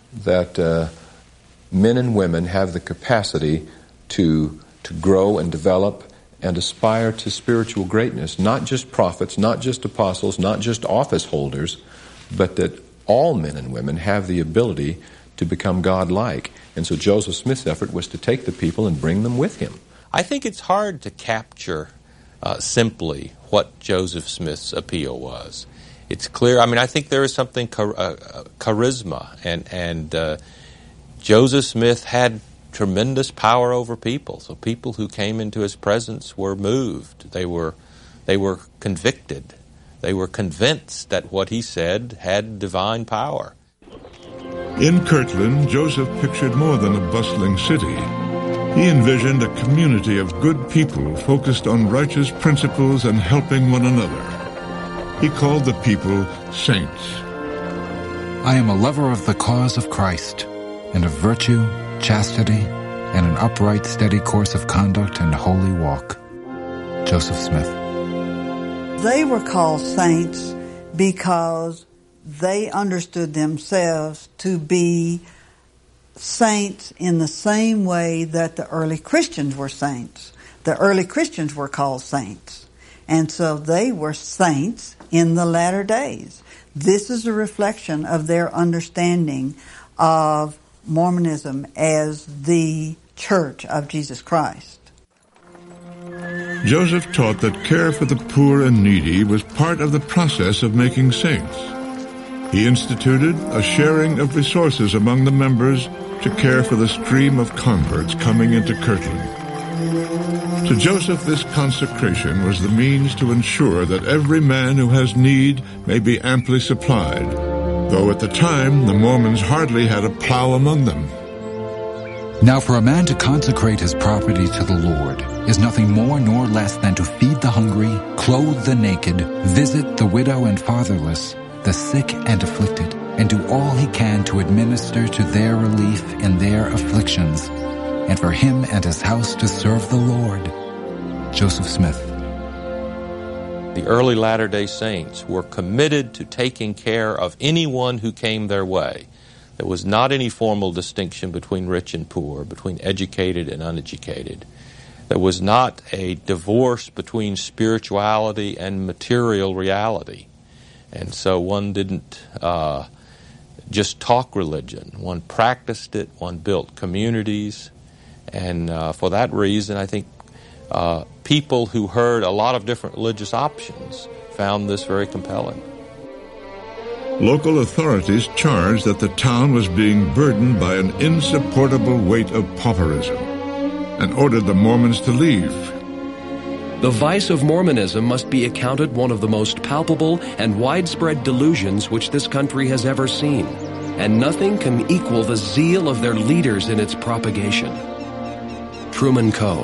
men and women have the capacity to grow and develop and aspire to spiritual greatness, not just prophets, not just apostles, not just office holders, but that all men and women have the ability to become God-like. And so Joseph Smith's effort was to take the people and bring them with him. I think it's hard to capture simply what Joseph Smith's appeal was. It's clear. I think there is something charisma, and Joseph Smith had tremendous power over people. So people who came into his presence were moved. They were convicted. They were convinced that what he said had divine power. In Kirtland, Joseph pictured more than a bustling city. He envisioned a community of good people focused on righteous principles and helping one another. He called the people saints. I am a lover of the cause of Christ, and of virtue, chastity, and an upright, steady course of conduct and holy walk. Joseph Smith. They were called saints because they understood themselves to be saints in the same way that the early Christians were saints. The early Christians were called saints. And so they were saints in the latter days. This is a reflection of their understanding of Mormonism as the Church of Jesus Christ. Joseph taught that care for the poor and needy was part of the process of making saints. He instituted a sharing of resources among the members to care for the stream of converts coming into Kirtland. To Joseph, this consecration was the means to ensure that every man who has need may be amply supplied, though at the time the Mormons hardly had a plow among them. Now for a man to consecrate his property to the Lord is nothing more nor less than to feed the hungry, clothe the naked, visit the widow and fatherless, the sick and afflicted, and do all he can to administer to their relief in their afflictions, and for him and his house to serve the Lord. Joseph Smith. The early Latter-day Saints were committed to taking care of anyone who came their way. There was not any formal distinction between rich and poor, between educated and uneducated. There was not a divorce between spirituality and material reality. And so one didn't just talk religion. One practiced it, one built communities. And for that reason, I think people who heard a lot of different religious options found this very compelling. Local authorities charged that the town was being burdened by an insupportable weight of pauperism and ordered the Mormons to leave. The vice of Mormonism must be accounted one of the most palpable and widespread delusions which this country has ever seen, and nothing can equal the zeal of their leaders in its propagation. Truman Coe.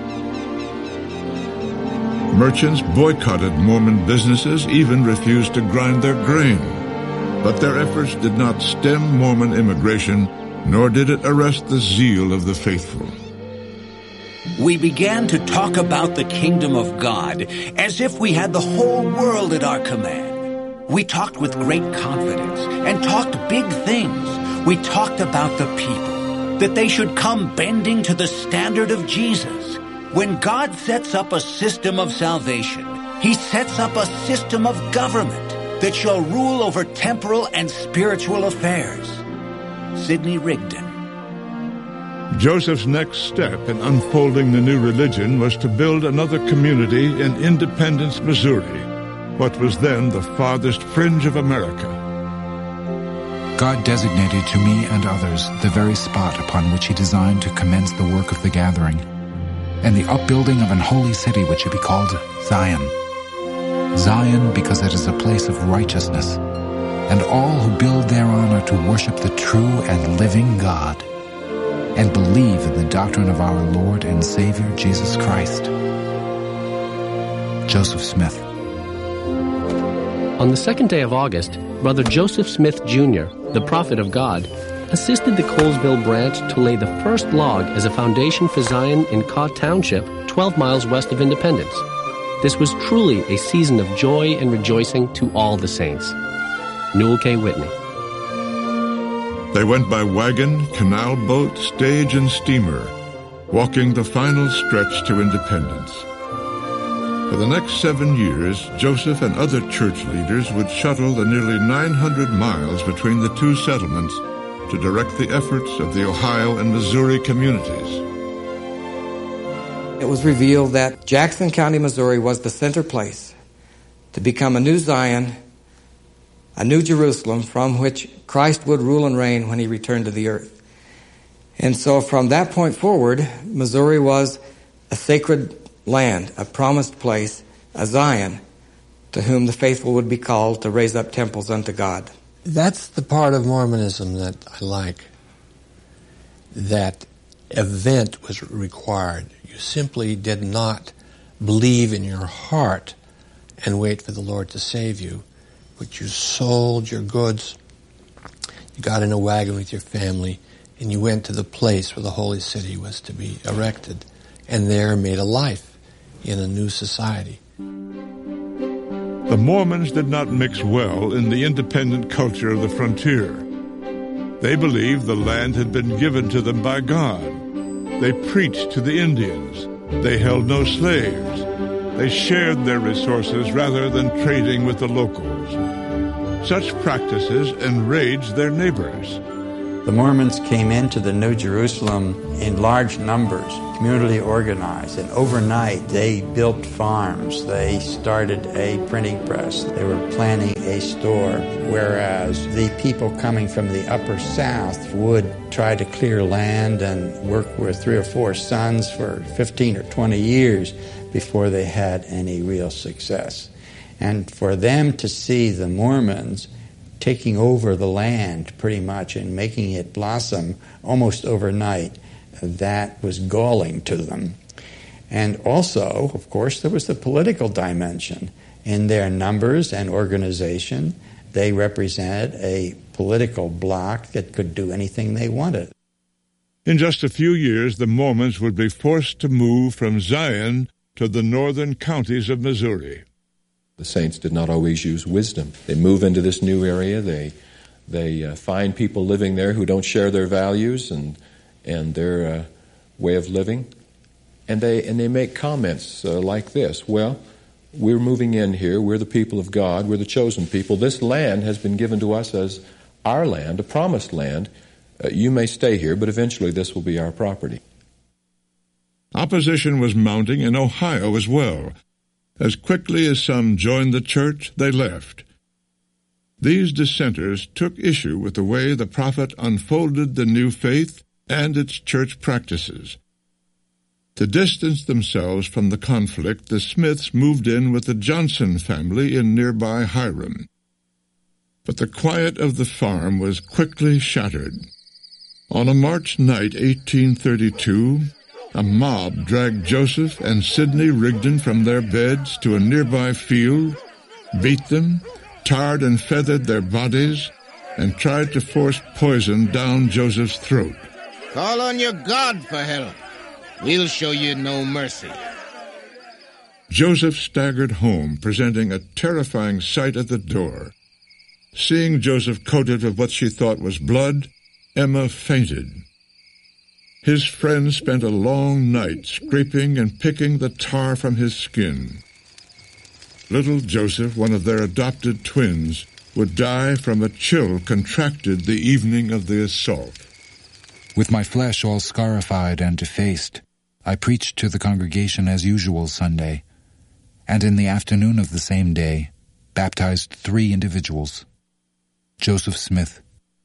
Merchants boycotted Mormon businesses, even refused to grind their grain. But their efforts did not stem Mormon immigration, nor did it arrest the zeal of the faithful. We began to talk about the kingdom of God as if we had the whole world at our command. We talked with great confidence and talked big things. We talked about the people, that they should come bending to the standard of Jesus. When God sets up a system of salvation, He sets up a system of government that shall rule over temporal and spiritual affairs. Sidney Rigdon. Joseph's next step in unfolding the new religion was to build another community in Independence, Missouri, what was then the farthest fringe of America. God designated to me and others the very spot upon which He designed to commence the work of the gathering, and the upbuilding of an holy city which should be called Zion. Zion because it is a place of righteousness, and all who build thereon are to worship the true and living God, and believe in the doctrine of our Lord and Savior Jesus Christ. Joseph Smith. On the second day of August, Brother Joseph Smith, Jr., the prophet of God, assisted the Colesville branch to lay the first log as a foundation for Zion in Cott Township, 12 miles west of Independence. This was truly a season of joy and rejoicing to all the saints. Newell K. Whitney. They went by wagon, canal boat, stage, and steamer, walking the final stretch to Independence. For the next 7 years, Joseph and other church leaders would shuttle the nearly 900 miles between the two settlements to direct the efforts of the Ohio and Missouri communities. It was revealed that Jackson County, Missouri was the center place to become a new Zion, a new Jerusalem from which Christ would rule and reign when He returned to the earth. And so from that point forward, Missouri was a sacred land, a promised place, a Zion, to whom the faithful would be called to raise up temples unto God. That's the part of Mormonism that I like, that event was required. You simply did not believe in your heart and wait for the Lord to save you, but you sold your goods, you got in a wagon with your family, and you went to the place where the holy city was to be erected, and there made a life in a new society. The Mormons did not mix well in the independent culture of the frontier. They believed the land had been given to them by God. They preached to the Indians. They held no slaves. They shared their resources rather than trading with the locals. Such practices enraged their neighbors. The Mormons came into the New Jerusalem in large numbers, communally organized, and overnight they built farms. They started a printing press. They were planning a store, whereas the people coming from the upper south would try to clear land and work with 3 or 4 sons for 15 or 20 years before they had any real success. And for them to see the Mormons taking over the land pretty much and making it blossom almost overnight, that was galling to them. And also, of course, there was the political dimension. In their numbers and organization, they represented a political bloc that could do anything they wanted. In just a few years, the Mormons would be forced to move from Zion to the northern counties of Missouri. The saints did not always use wisdom. They move into this new area. They find people living there who don't share their values and their way of living, and they make comments like this: "Well, we're moving in here. We're the people of God. We're the chosen people. This land has been given to us as our land, a promised land. You may stay here, but eventually this will be our property." Opposition was mounting in Ohio as well. As quickly as some joined the church, they left. These dissenters took issue with the way the prophet unfolded the new faith and its church practices. To distance themselves from the conflict, the Smiths moved in with the Johnson family in nearby Hiram. But the quiet of the farm was quickly shattered. On a March night, 1832, a mob dragged Joseph and Sidney Rigdon from their beds to a nearby field, beat them, tarred and feathered their bodies, and tried to force poison down Joseph's throat. "Call on your God for help. We'll show you no mercy." Joseph staggered home, presenting a terrifying sight at the door. Seeing Joseph coated with what she thought was blood, Emma fainted. His friends spent a long night scraping and picking the tar from his skin. Little Joseph, one of their adopted twins, would die from a chill contracted the evening of the assault. With my flesh all scarified and defaced, I preached to the congregation as usual Sunday, and in the afternoon of the same day, baptized 3 individuals. Joseph Smith.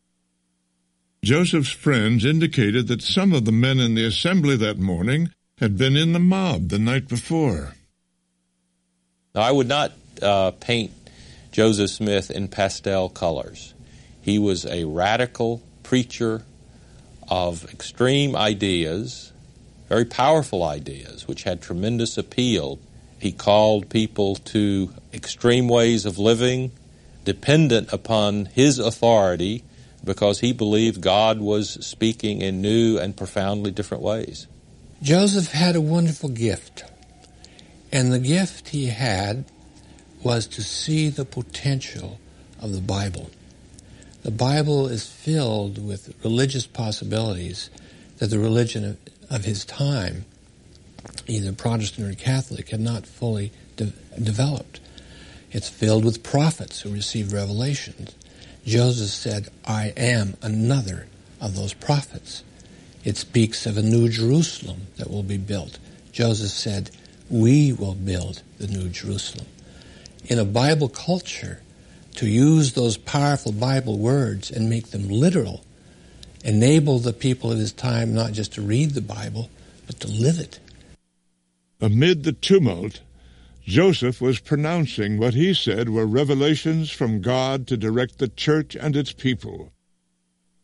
Joseph's friends indicated that some of the men in the assembly that morning had been in the mob the night before. Now, I would not paint Joseph Smith in pastel colors. He was a radical preacher of extreme ideas, very powerful ideas, which had tremendous appeal. He called people to extreme ways of living, dependent upon his authority, because he believed God was speaking in new and profoundly different ways. Joseph had a wonderful gift, and the gift he had was to see the potential of the Bible. The Bible is filled with religious possibilities that the religion of his time, either Protestant or Catholic, had not fully developed. It's filled with prophets who received revelations. Joseph said, "I am another of those prophets." It speaks of a new Jerusalem that will be built. Joseph said, "We will build the new Jerusalem." In a Bible culture, to use those powerful Bible words and make them literal, enable the people of his time not just to read the Bible, but to live it. Amid the tumult, Joseph was pronouncing what he said were revelations from God to direct the church and its people.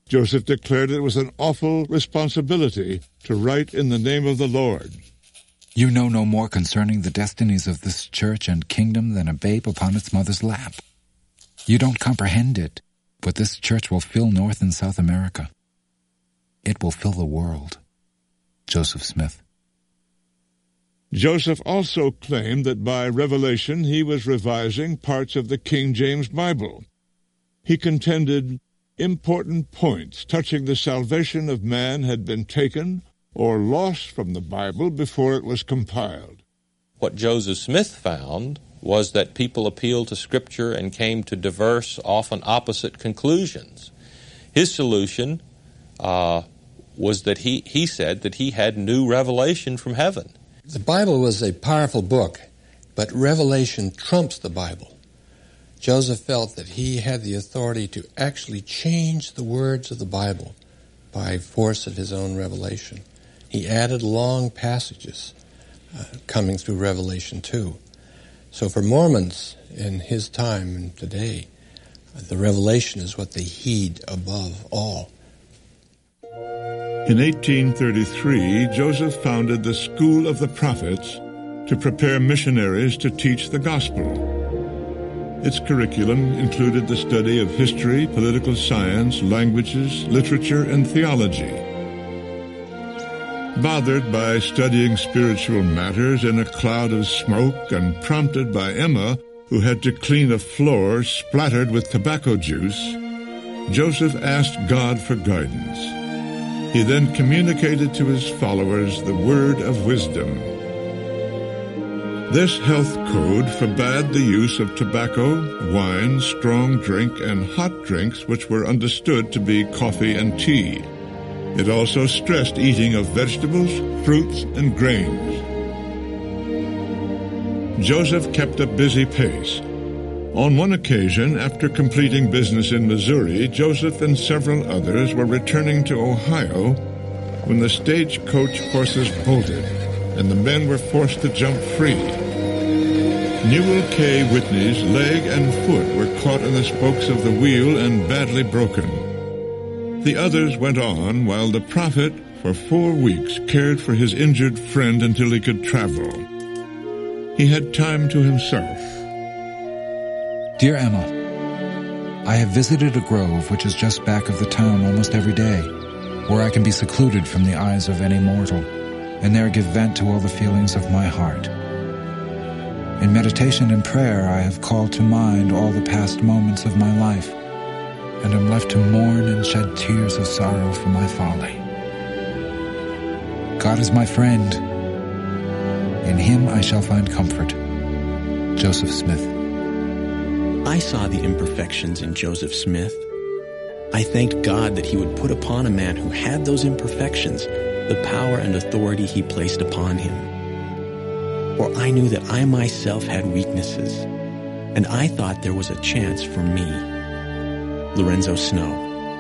Joseph declared it was an awful responsibility to write in the name of the Lord. You know no more concerning the destinies of this church and kingdom than a babe upon its mother's lap. You don't comprehend it, but this church will fill North and South America. It will fill the world. Joseph Smith. Joseph also claimed that by revelation he was revising parts of the King James Bible. He contended important points touching the salvation of man had been taken or lost from the Bible before it was compiled. What Joseph Smith found was that people appealed to Scripture and came to diverse, often opposite conclusions. His solution was that he said that he had new revelation from heaven. The Bible was a powerful book, but revelation trumps the Bible. Joseph felt that he had the authority to actually change the words of the Bible by force of his own revelation. He added long passages coming through Revelation 2. So for Mormons in his time and today, the revelation is what they heed above all. In 1833, Joseph founded the School of the Prophets to prepare missionaries to teach the gospel. Its curriculum included the study of history, political science, languages, literature, and theology. Bothered by studying spiritual matters in a cloud of smoke and prompted by Emma, who had to clean a floor splattered with tobacco juice, Joseph asked God for guidance. He then communicated to his followers the word of wisdom. This health code forbade the use of tobacco, wine, strong drink, and hot drinks which were understood to be coffee and tea. It also stressed eating of vegetables, fruits, and grains. Joseph kept a busy pace. On one occasion, after completing business in Missouri, Joseph and several others were returning to Ohio when the stagecoach horses bolted and the men were forced to jump free. Newell K. Whitney's leg and foot were caught in the spokes of the wheel and badly broken. The others went on while the prophet, for 4 weeks, cared for his injured friend until he could travel. He had time to himself. Dear Emma, I have visited a grove which is just back of the town almost every day, where I can be secluded from the eyes of any mortal, and there give vent to all the feelings of my heart. In meditation and prayer I have called to mind all the past moments of my life, and am left to mourn and shed tears of sorrow for my folly. God is my friend. In him I shall find comfort. Joseph Smith. I saw the imperfections in Joseph Smith. I thanked God that he would put upon a man who had those imperfections the power and authority he placed upon him. For I knew that I myself had weaknesses, and I thought there was a chance for me. Lorenzo Snow.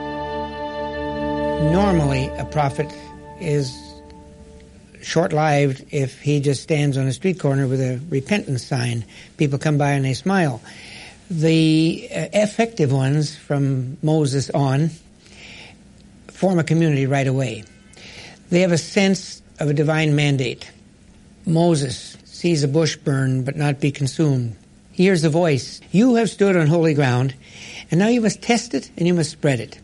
Normally, a prophet is short-lived if he just stands on a street corner with a repentance sign. People come by and they smile. The effective ones from Moses on form a community right away. They have a sense of a divine mandate. Moses sees a bush burn but not be consumed. He hears the voice, "You have stood on holy ground, and now you must test it and you must spread it."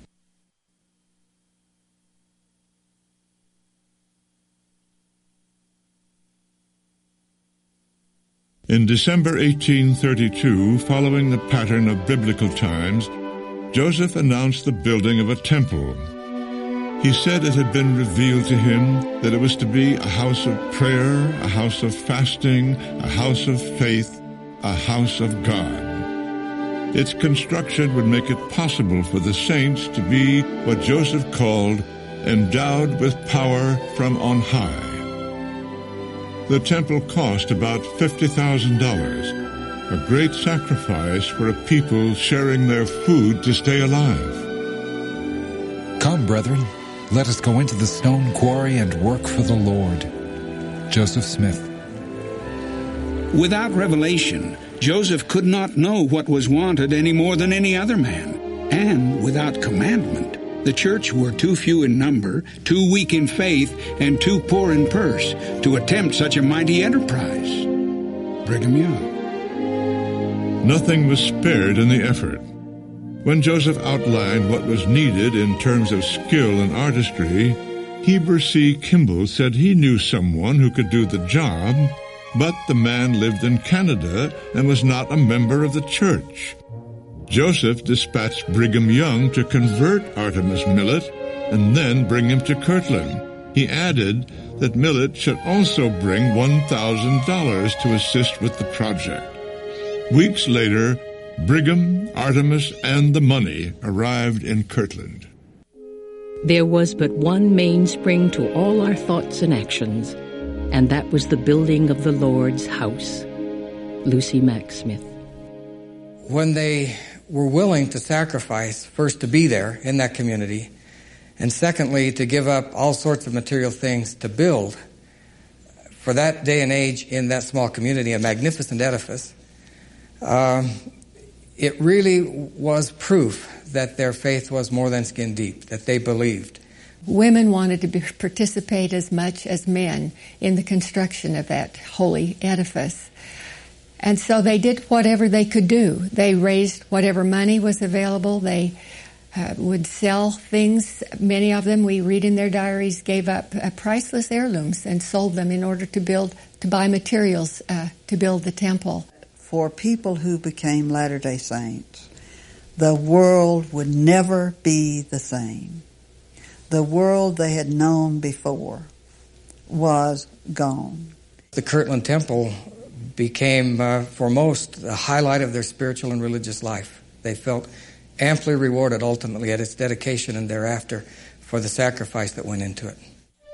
In December 1832, following the pattern of biblical times, Joseph announced the building of a temple. He said it had been revealed to him that it was to be a house of prayer, a house of fasting, a house of faith, a house of God. Its construction would make it possible for the saints to be what Joseph called endowed with power from on high. The temple cost about $50,000, a great sacrifice for a people sharing their food to stay alive. Come, brethren, let us go into the stone quarry and work for the Lord. Joseph Smith. Without revelation, Joseph could not know what was wanted any more than any other man. And without commandment, The church were too few in number, too weak in faith, and too poor in purse to attempt such a mighty enterprise. Brigham Young. Nothing was spared in the effort. When Joseph outlined what was needed in terms of skill and artistry, Heber C. Kimball said he knew someone who could do the job, but the man lived in Canada and was not a member of the church. Joseph dispatched Brigham Young to convert Artemus Millet and then bring him to Kirtland. He added that Millet should also bring $1,000 to assist with the project. Weeks later, Brigham, Artemus, and the money arrived in Kirtland. There was but one mainspring to all our thoughts and actions, and that was the building of the Lord's house. Lucy Mack Smith. When they were willing to sacrifice, first to be there in that community, and secondly to give up all sorts of material things to build, for that day and age in that small community, a magnificent edifice, it really was proof that their faith was more than skin deep, that they believed. Women wanted to participate as much as men in the construction of that holy edifice. And so they did whatever they could do. They raised whatever money was available. They would sell things. Many of them, we read in their diaries, gave up priceless heirlooms and sold them in order to buy materials to build the temple. For people who became Latter-day Saints, the world would never be the same. The world they had known before was gone. The Kirtland Temple became, for most, the highlight of their spiritual and religious life. They felt amply rewarded ultimately at its dedication and thereafter for the sacrifice that went into it.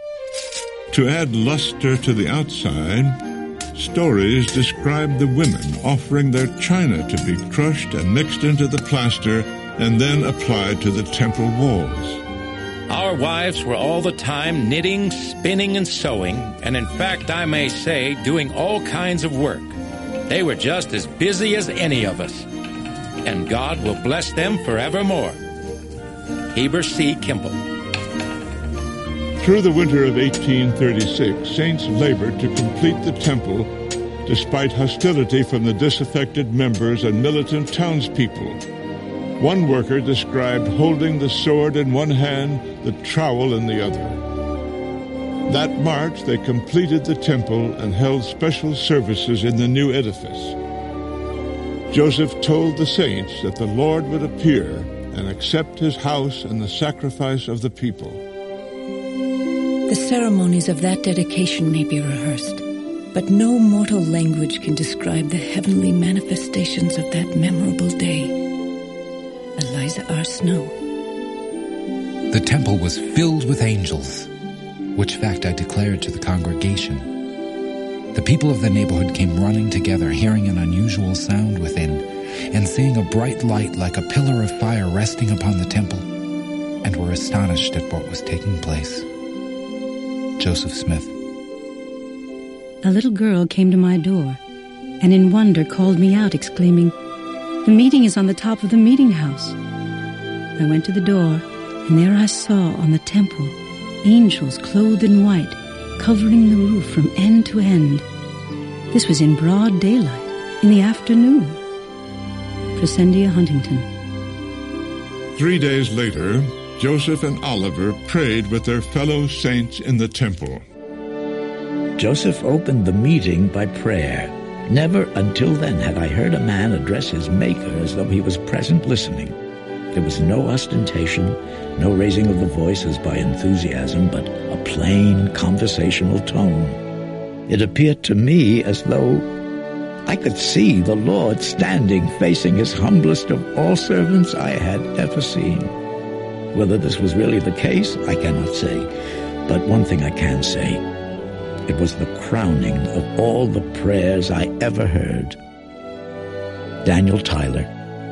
To add luster to the outside, stories describe the women offering their china to be crushed and mixed into the plaster and then applied to the temple walls. Our wives were all the time knitting, spinning, and sewing, and in fact, I may say, doing all kinds of work. They were just as busy as any of us, and God will bless them forevermore. Heber C. Kimball. Through the winter of 1836, saints labored to complete the temple despite hostility from the disaffected members and militant townspeople. One worker described holding the sword in one hand, the trowel in the other. That March, they completed the temple and held special services in the new edifice. Joseph told the saints that the Lord would appear and accept his house and the sacrifice of the people. The ceremonies of that dedication may be rehearsed, but no mortal language can describe the heavenly manifestations of that memorable day. Eliza R. Snow. The temple was filled with angels, which fact I declared to the congregation. The people of the neighborhood came running together, hearing an unusual sound within, and seeing a bright light like a pillar of fire resting upon the temple, and were astonished at what was taking place. Joseph Smith. A little girl came to my door, and in wonder called me out, exclaiming, "The meeting is on the top of the meeting house." I went to the door, and there I saw on the temple angels clothed in white, covering the roof from end to end. This was in broad daylight, in the afternoon. Presendia Huntington. 3 days later, Joseph and Oliver prayed with their fellow saints in the temple. Joseph opened the meeting by prayer. Never until then had I heard a man address his Maker as though he was present listening. There was no ostentation, no raising of the voice as by enthusiasm, but a plain conversational tone. It appeared to me as though I could see the Lord standing facing his humblest of all servants I had ever seen. Whether this was really the case, I cannot say, but one thing I can say. It was the crowning of all the prayers I ever heard. Daniel Tyler.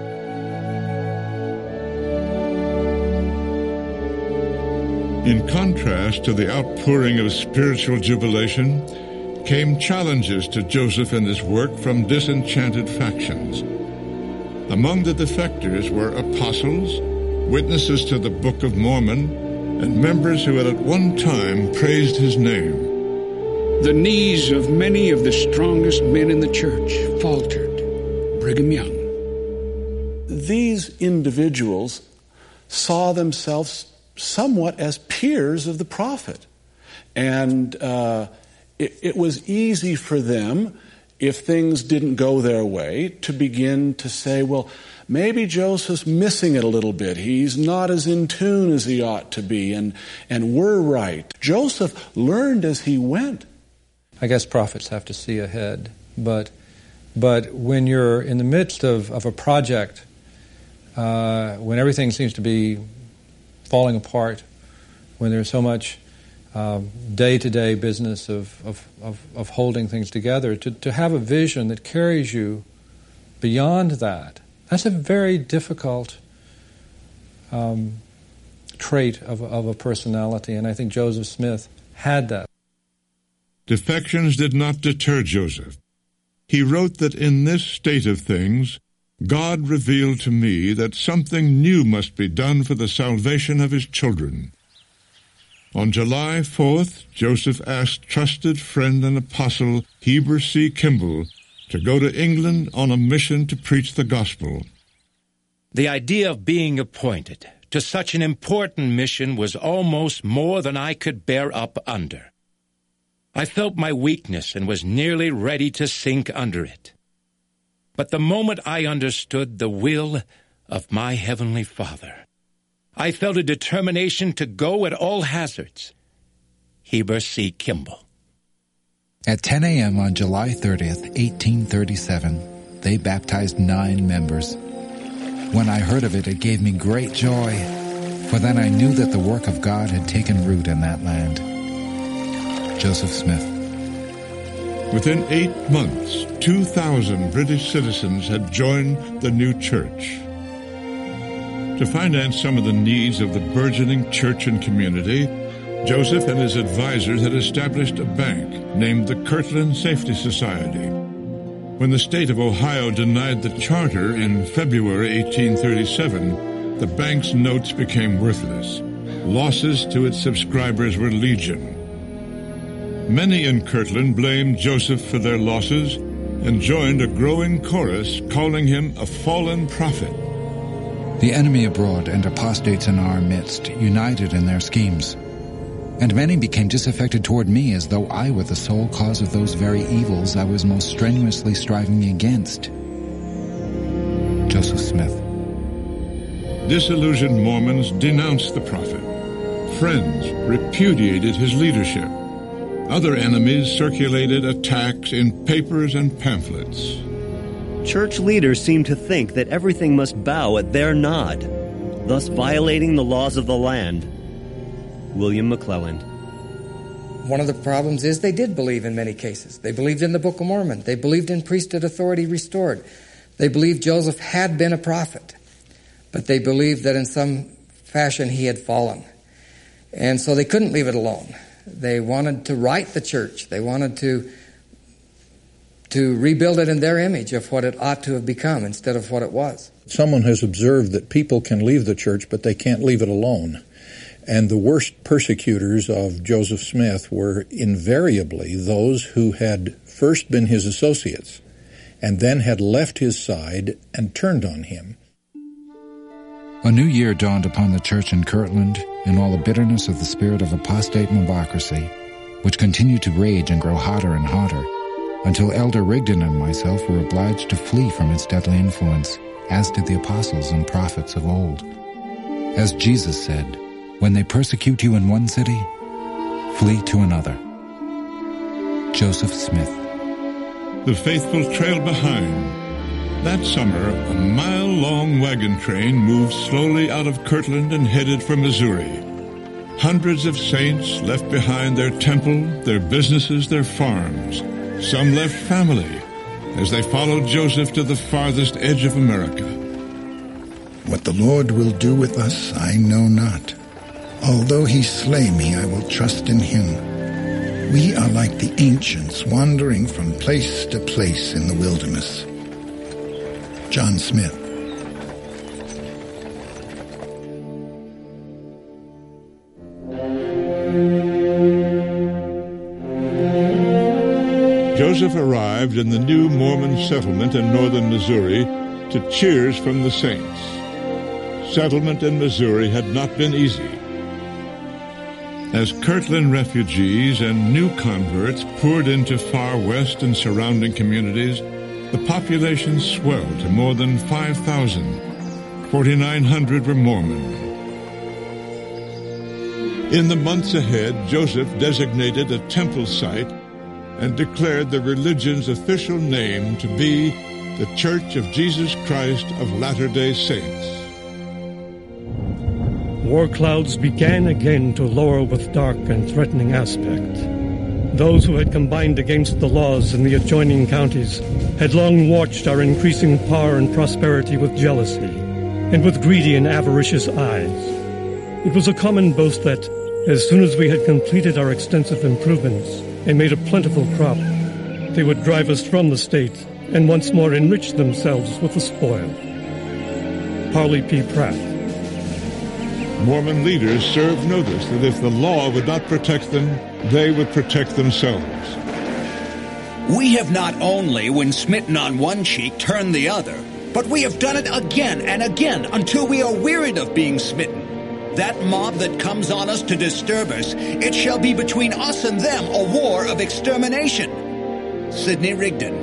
In contrast to the outpouring of spiritual jubilation, came challenges to Joseph and his work from disenchanted factions. Among the defectors were apostles, witnesses to the Book of Mormon, and members who had at one time praised his name. The knees of many of the strongest men in the church faltered. Brigham Young. These individuals saw themselves somewhat as peers of the prophet. And it was easy for them, if things didn't go their way, to begin to say, well, maybe Joseph's missing it a little bit. He's not as in tune as he ought to be, and we're right. Joseph learned as he went. I guess prophets have to see ahead, but when you're in the midst of a project, when everything seems to be falling apart, when there's so much day-to-day business of holding things together, to have a vision that carries you beyond that, that's a very difficult trait of a personality, and I think Joseph Smith had that. Defections did not deter Joseph. He wrote that in this state of things, God revealed to me that something new must be done for the salvation of his children. On July 4th, Joseph asked trusted friend and apostle Heber C. Kimball to go to England on a mission to preach the gospel. The idea of being appointed to such an important mission was almost more than I could bear up under. I felt my weakness and was nearly ready to sink under it. But the moment I understood the will of my Heavenly Father, I felt a determination to go at all hazards. Heber C. Kimball. At 10 a.m. on July 30th, 1837, they baptized 9 members. When I heard of it, it gave me great joy, for then I knew that the work of God had taken root in that land. Joseph Smith. Within 8 months, 2,000 British citizens had joined the new church. To finance some of the needs of the burgeoning church and community, Joseph and his advisors had established a bank named the Kirtland Safety Society. When the state of Ohio denied the charter in February 1837, the bank's notes became worthless. Losses to its subscribers were legion. Many in Kirtland blamed Joseph for their losses and joined a growing chorus calling him a fallen prophet. The enemy abroad and apostates in our midst united in their schemes, and many became disaffected toward me as though I were the sole cause of those very evils I was most strenuously striving against. Joseph Smith. Disillusioned Mormons denounced the prophet. Friends repudiated his leadership. Other enemies circulated attacks in papers and pamphlets. Church leaders seemed to think that everything must bow at their nod, thus violating the laws of the land. William McClelland. One of the problems is they did believe in many cases. They believed in the Book of Mormon. They believed in priesthood authority restored. They believed Joseph had been a prophet. But they believed that in some fashion he had fallen. And so they couldn't leave it alone. They wanted to right the church. They wanted to rebuild it in their image of what it ought to have become instead of what it was. Someone has observed that people can leave the church, but they can't leave it alone. And the worst persecutors of Joseph Smith were invariably those who had first been his associates and then had left his side and turned on him. A new year dawned upon the church in Kirtland in all the bitterness of the spirit of apostate mobocracy, which continued to rage and grow hotter and hotter, until Elder Rigdon and myself were obliged to flee from its deadly influence, as did the apostles and prophets of old. As Jesus said, "When they persecute you in one city, flee to another." Joseph Smith. The faithful trailed behind. That summer, a mile-long wagon train moved slowly out of Kirtland and headed for Missouri. Hundreds of saints left behind their temple, their businesses, their farms. Some left family as they followed Joseph to the farthest edge of America. What the Lord will do with us, I know not. Although he slay me, I will trust in him. We are like the ancients wandering from place to place in the wilderness. John Smith. Joseph arrived in the new Mormon settlement in northern Missouri to cheers from the saints. Settlement in Missouri had not been easy. As Kirtland refugees and new converts poured into Far West and surrounding communities, the population swelled to more than 5,000. 4,900 were Mormon. In the months ahead, Joseph designated a temple site and declared the religion's official name to be the Church of Jesus Christ of Latter-day Saints. War clouds began again to lower with dark and threatening aspect. Those who had combined against the laws in the adjoining counties had long watched our increasing power and prosperity with jealousy, and with greedy and avaricious eyes. It was a common boast that, as soon as we had completed our extensive improvements and made a plentiful crop, they would drive us from the state and once more enrich themselves with the spoil. Parley P. Pratt. Mormon leaders served notice that if the law would not protect them, they would protect themselves. We have not only, when smitten on one cheek, turned the other, but we have done it again and again until we are wearied of being smitten. That mob that comes on us to disturb us, it shall be between us and them a war of extermination. Sidney Rigdon.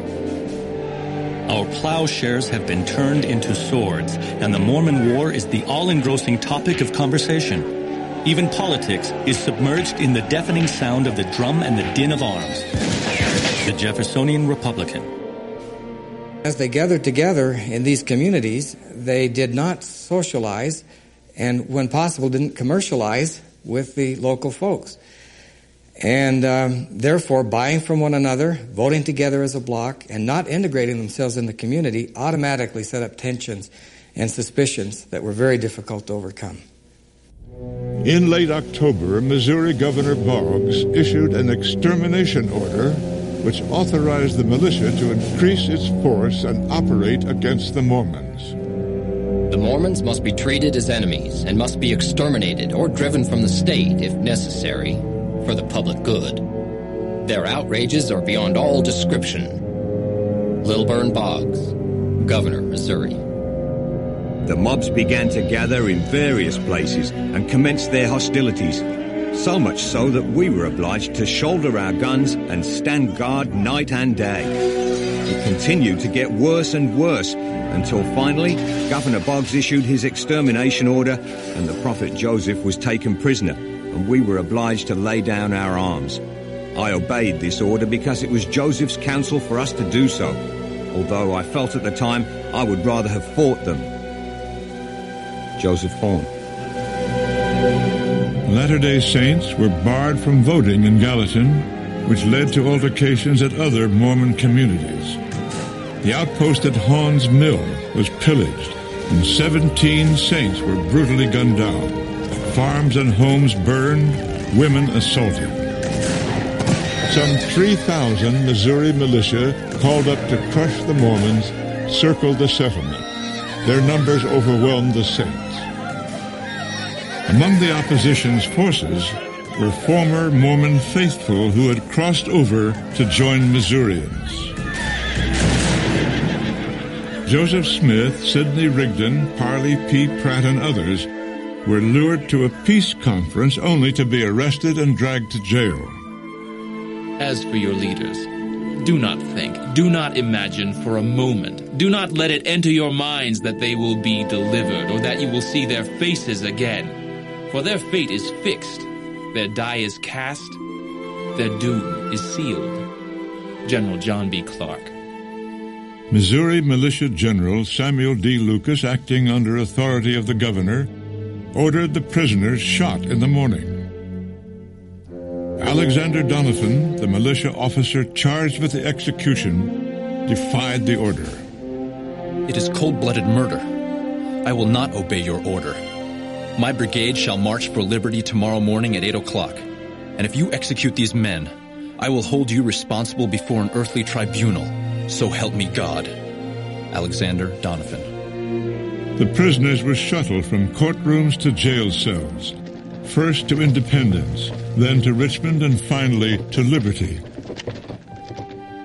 Our plowshares have been turned into swords, and the Mormon war is the all-engrossing topic of conversation. Even politics is submerged in the deafening sound of the drum and the din of arms. The Jeffersonian Republican. As they gathered together in these communities, they did not socialize and, when possible, didn't commercialize with the local folks. And therefore, buying from one another, voting together as a bloc, and not integrating themselves in the community automatically set up tensions and suspicions that were very difficult to overcome. In late October, Missouri Governor Boggs issued an extermination order which authorized the militia to increase its force and operate against the Mormons. The Mormons must be treated as enemies and must be exterminated or driven from the state if necessary for the public good. Their outrages are beyond all description. Lilburn Boggs, Governor, Missouri. The mobs began to gather in various places and commenced their hostilities, so much so that we were obliged to shoulder our guns and stand guard night and day. It continued to get worse and worse until finally Governor Boggs issued his extermination order and the prophet Joseph was taken prisoner, and we were obliged to lay down our arms. I obeyed this order because it was Joseph's counsel for us to do so, although I felt at the time I would rather have fought them. Joseph Horn. Latter-day Saints were barred from voting in Gallatin, which led to altercations at other Mormon communities. The outpost at Hawn's Mill was pillaged, and 17 saints were brutally gunned down. Farms and homes burned, women assaulted. Some 3,000 Missouri militia called up to crush the Mormons circled the settlement. Their numbers overwhelmed the saints. Among the opposition's forces were former Mormon faithful who had crossed over to join Missourians. Joseph Smith, Sidney Rigdon, Parley P. Pratt, and others were lured to a peace conference only to be arrested and dragged to jail. As for your leaders, do not think, do not imagine for a moment, do not let it enter your minds that they will be delivered or that you will see their faces again. For their fate is fixed, their die is cast, their doom is sealed. General John B. Clark. Missouri Militia General Samuel D. Lucas, acting under authority of the governor, ordered the prisoners shot in the morning. Alexander Donovan, the militia officer charged with the execution, defied the order. It is cold-blooded murder. I will not obey your order. My brigade shall march for liberty tomorrow morning at 8 o'clock. And if you execute these men, I will hold you responsible before an earthly tribunal. So help me God. Alexander Donovan. The prisoners were shuttled from courtrooms to jail cells, first to Independence, then to Richmond, and finally to Liberty.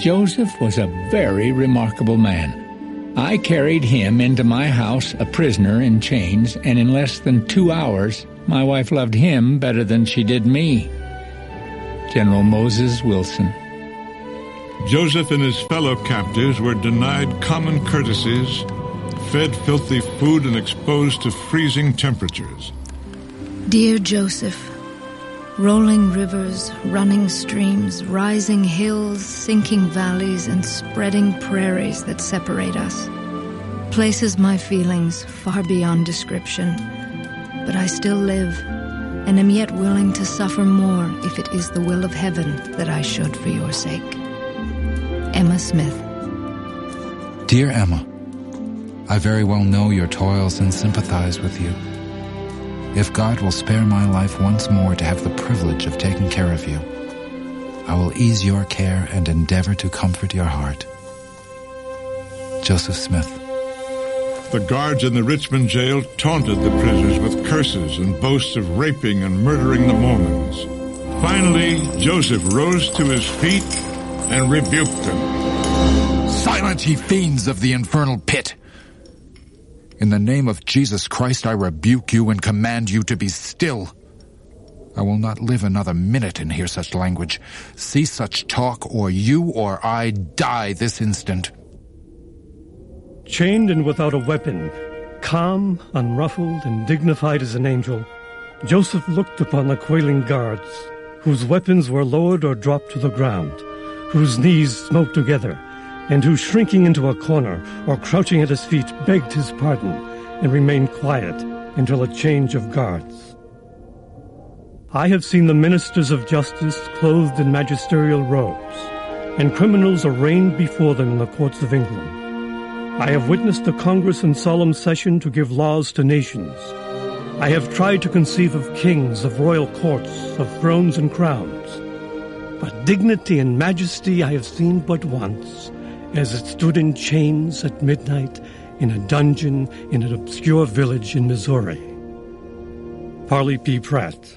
Joseph was a very remarkable man. I carried him into my house a prisoner in chains, and in less than 2 hours, my wife loved him better than she did me. General Moses Wilson. Joseph and his fellow captives were denied common courtesies, fed filthy food, and exposed to freezing temperatures. Dear Joseph, rolling rivers, running streams, rising hills, sinking valleys, and spreading prairies that separate us. Places my feelings far beyond description, but I still live, and am yet willing to suffer more if it is the will of heaven that I should for your sake. Emma Smith. Dear Emma, I very well know your toils and sympathize with you. If God will spare my life once more to have the privilege of taking care of you, I will ease your care and endeavor to comfort your heart. Joseph Smith. The guards in the Richmond jail taunted the prisoners with curses and boasts of raping and murdering the Mormons. Finally, Joseph rose to his feet and rebuked them. Silence, ye fiends of the infernal pit! In the name of Jesus Christ, I rebuke you and command you to be still. I will not live another minute and hear such language. Cease such talk, or you or I die this instant. Chained and without a weapon, calm, unruffled, and dignified as an angel, Joseph looked upon the quailing guards, whose weapons were lowered or dropped to the ground, whose knees smote together, and who, shrinking into a corner or crouching at his feet, begged his pardon and remained quiet until a change of guards. I have seen the ministers of justice clothed in magisterial robes, and criminals arraigned before them in the courts of England. I have witnessed a Congress in solemn session to give laws to nations. I have tried to conceive of kings, of royal courts, of thrones and crowns. But dignity and majesty I have seen but once, as it stood in chains at midnight in a dungeon in an obscure village in Missouri. Parley P. Pratt.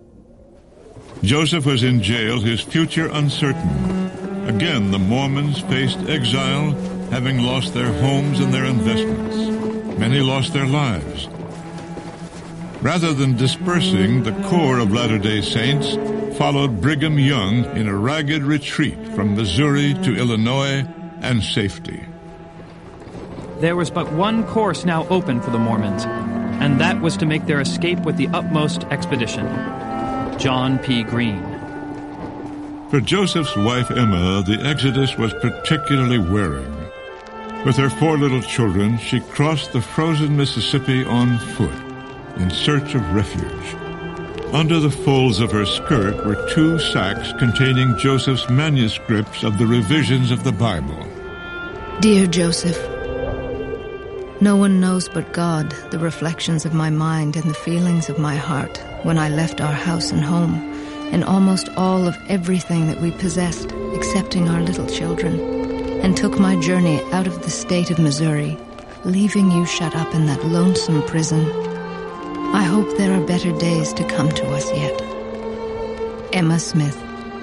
Joseph was in jail, his future uncertain. Again, the Mormons faced exile, having lost their homes and their investments. Many lost their lives. Rather than dispersing, the core of Latter-day Saints followed Brigham Young in a ragged retreat from Missouri to Illinois and safety. There was but one course now open for the Mormons, and that was to make their escape with the utmost expedition. John P. Green. For Joseph's wife Emma, the exodus was particularly wearing. With her 4 little children, she crossed the frozen Mississippi on foot in search of refuge. Under the folds of her skirt were 2 sacks containing Joseph's manuscripts of the revisions of the Bible. Dear Joseph, no one knows but God the reflections of my mind and the feelings of my heart when I left our house and home, and almost all of everything that we possessed, excepting our little children, and took my journey out of the state of Missouri, leaving you shut up in that lonesome prison. I hope there are better days to come to us yet. Emma Smith.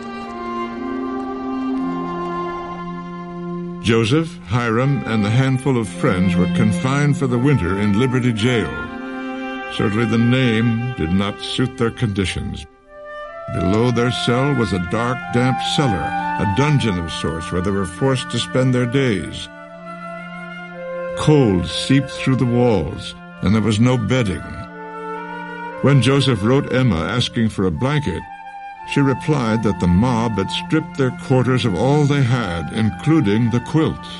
Joseph, Hiram, and the handful of friends were confined for the winter in Liberty Jail. Certainly the name did not suit their conditions. Below their cell was a dark, damp cellar, a dungeon of sorts where they were forced to spend their days. Cold seeped through the walls, and there was no bedding. When Joseph wrote Emma asking for a blanket, she replied that the mob had stripped their quarters of all they had, including the quilts.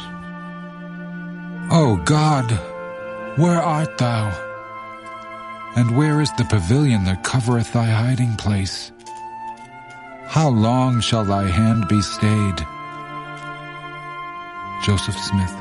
O God, where art thou? And where is the pavilion that covereth thy hiding place? How long shall thy hand be stayed? Joseph Smith.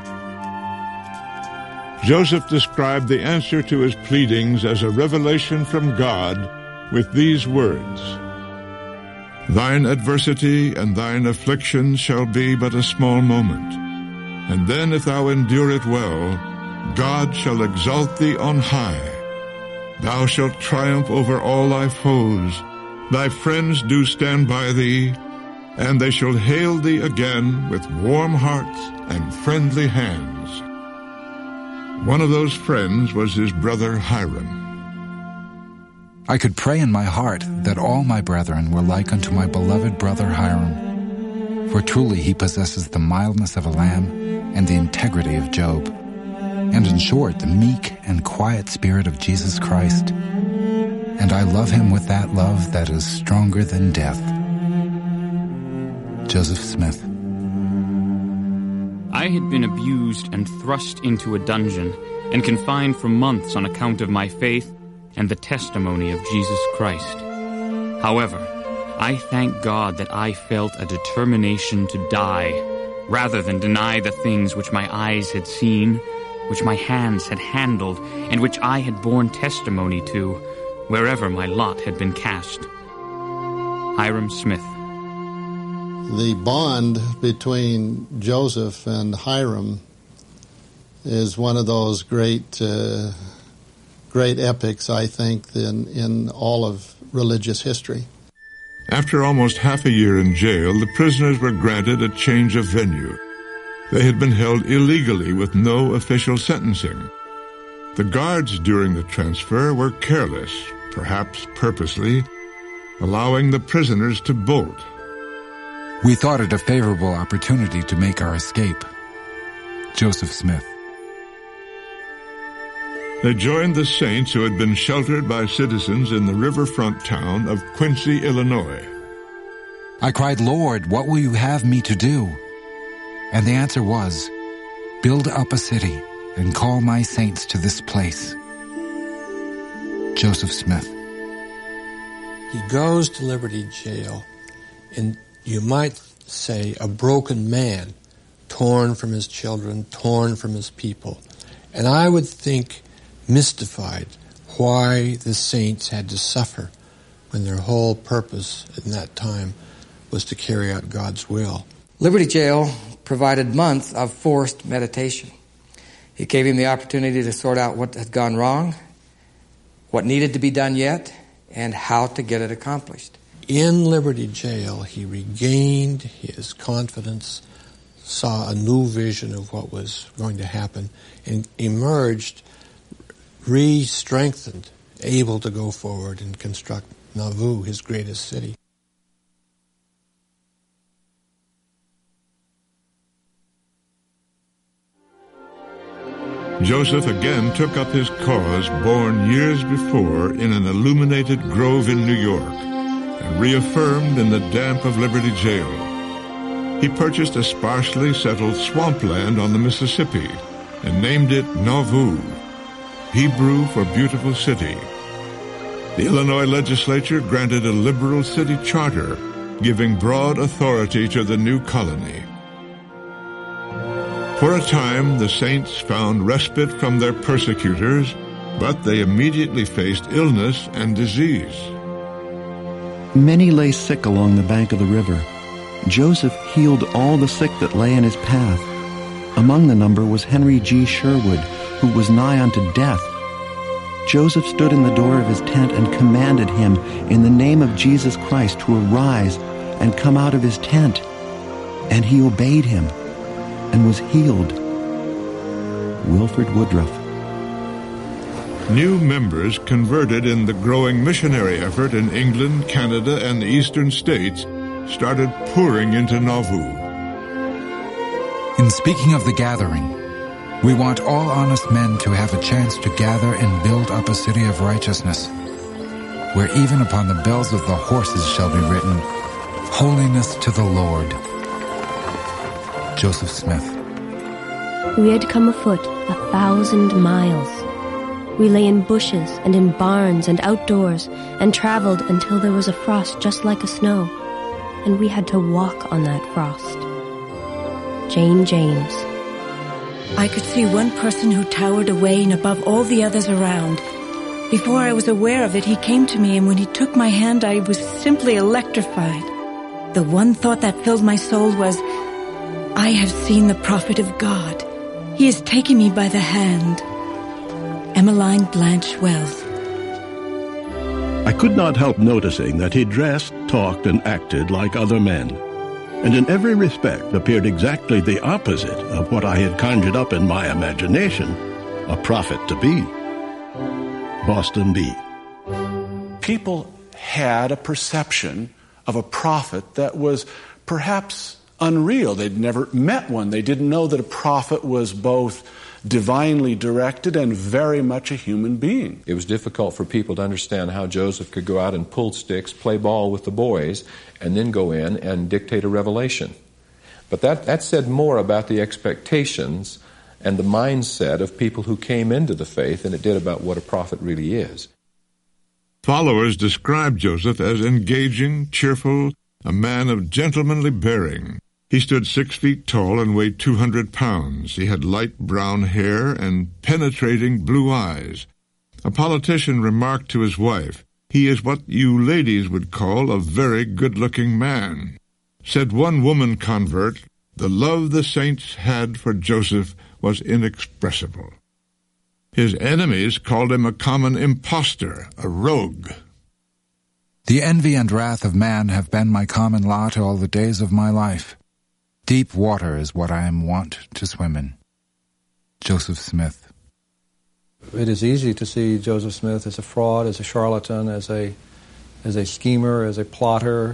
Joseph described the answer to his pleadings as a revelation from God with these words: Thine adversity and thine affliction shall be but a small moment, and then if thou endure it well, God shall exalt thee on high. Thou shalt triumph over all thy foes. Thy friends do stand by thee, and they shall hail thee again with warm hearts and friendly hands. One of those friends was his brother Hiram. I could pray in my heart that all my brethren were like unto my beloved brother Hiram, for truly he possesses the mildness of a lamb and the integrity of Job, and in short, the meek and quiet spirit of Jesus Christ. And I love him with that love that is stronger than death. Joseph Smith. I had been abused and thrust into a dungeon and confined for months on account of my faith and the testimony of Jesus Christ. However, I thank God that I felt a determination to die rather than deny the things which my eyes had seen, which my hands had handled, and which I had borne testimony to, wherever my lot had been cast. Hiram Smith. The bond between Joseph and Hiram is one of those great epics, I think, in all of religious history. After almost half a year in jail, the prisoners were granted a change of venue. They had been held illegally with no official sentencing. The guards during the transfer were careless, perhaps purposely, allowing the prisoners to bolt. We thought it a favorable opportunity to make our escape. Joseph Smith. They joined the saints who had been sheltered by citizens in the riverfront town of Quincy, Illinois. I cried, Lord, what will you have me to do? And the answer was, build up a city and call my saints to this place. Joseph Smith. He goes to Liberty Jail, and you might say a broken man, torn from his children, torn from his people. And I would think mystified why the saints had to suffer when their whole purpose in that time was to carry out God's will. Liberty Jail provided months of forced meditation. It gave him the opportunity to sort out what had gone wrong, what needed to be done yet, and how to get it accomplished. In Liberty Jail, he regained his confidence, saw a new vision of what was going to happen, and emerged re-strengthened, able to go forward and construct Nauvoo, his greatest city. Joseph again took up his cause born years before in an illuminated grove in New York and reaffirmed in the damp of Liberty Jail. He purchased a sparsely settled swampland on the Mississippi and named it Nauvoo, Hebrew for beautiful city. The Illinois legislature granted a liberal city charter, giving broad authority to the new colony. For a time, the saints found respite from their persecutors, but they immediately faced illness and disease. Many lay sick along the bank of the river. Joseph healed all the sick that lay in his path. Among the number was Henry G. Sherwood, who was nigh unto death. Joseph stood in the door of his tent and commanded him in the name of Jesus Christ to arise and come out of his tent. And he obeyed him and was healed. Wilford Woodruff. New members converted in the growing missionary effort in England, Canada, and the eastern states started pouring into Nauvoo. In speaking of the gathering, we want all honest men to have a chance to gather and build up a city of righteousness, where even upon the bells of the horses shall be written, Holiness to the Lord. Joseph Smith. We had come afoot 1,000 miles. We lay in bushes and in barns and outdoors and traveled until there was a frost just like a snow, and we had to walk on that frost. Jane James. I could see one person who towered away and above all the others around. Before I was aware of it, he came to me, and when he took my hand, I was simply electrified. The one thought that filled my soul was, I have seen the prophet of God. He is taking me by the hand. Emmeline Blanche Wells. I could not help noticing that he dressed, talked, and acted like other men. and in every respect appeared exactly the opposite of what I had conjured up in my imagination a prophet to be. Boston B. People had a perception of a prophet that was perhaps unreal. They'd never met one. They didn't know that a prophet was both divinely directed and very much a human being. It was difficult for people to understand how Joseph could go out and pull sticks, play ball with the boys, and then go in and dictate a revelation. But that said more about the expectations and the mindset of people who came into the faith than it did about what a prophet really is. Followers described Joseph as engaging, cheerful, a man of gentlemanly bearing. He stood 6 feet tall and weighed 200 pounds. He had light brown hair and penetrating blue eyes. A politician remarked to his wife, "He is what you ladies would call a very good-looking man." Said one woman convert, "The love the saints had for Joseph was inexpressible." His enemies called him a common impostor, a rogue. The envy and wrath of man have been my common lot all the days of my life. Deep water is what I am wont to swim in. Joseph Smith. It is easy to see Joseph Smith as a fraud, as a charlatan, as a schemer, as a plotter.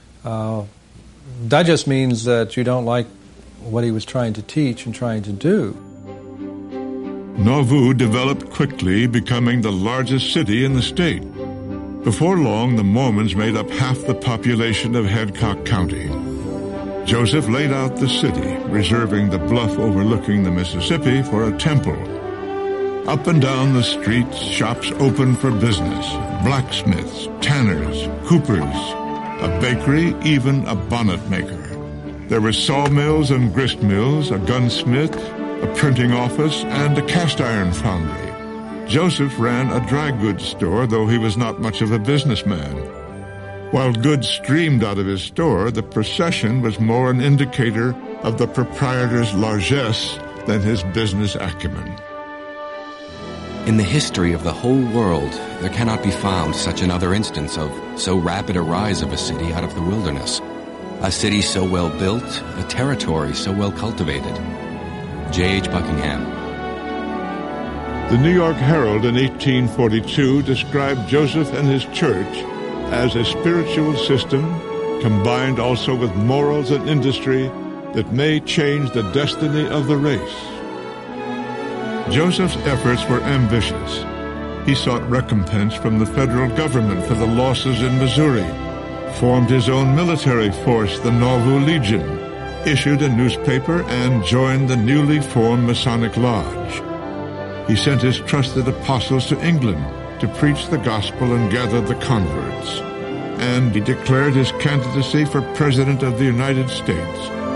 That just means that you don't like what he was trying to teach and trying to do. Nauvoo developed quickly, becoming the largest city in the state. Before long, the Mormons made up half the population of Hancock County. Joseph laid out the city, reserving the bluff overlooking the Mississippi for a temple. Up and down the streets, shops opened for business, blacksmiths, tanners, coopers, a bakery, even a bonnet maker. There were sawmills and grist mills, a gunsmith, a printing office, and a cast iron foundry. Joseph ran a dry goods store, though he was not much of a businessman. While goods streamed out of his store, the procession was more an indicator of the proprietor's largesse than his business acumen. In the history of the whole world, there cannot be found such another instance of so rapid a rise of a city out of the wilderness. A city so well built, a territory so well cultivated. J.H. Buckingham. The New York Herald in 1842 described Joseph and his church as a spiritual system combined also with morals and industry that may change the destiny of the race. Joseph's efforts were ambitious. He sought recompense from the federal government for the losses in Missouri, formed his own military force, the Nauvoo Legion, issued a newspaper, and joined the newly formed Masonic Lodge. He sent his trusted apostles to England to preach the gospel and gather the converts. And he declared his candidacy for President of the United States.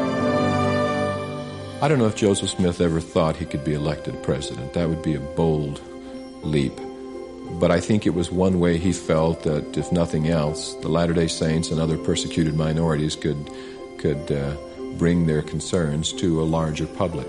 I don't know if Joseph Smith ever thought he could be elected president. That would be a bold leap. But I think it was one way he felt that, if nothing else, the Latter-day Saints and other persecuted minorities could bring their concerns to a larger public.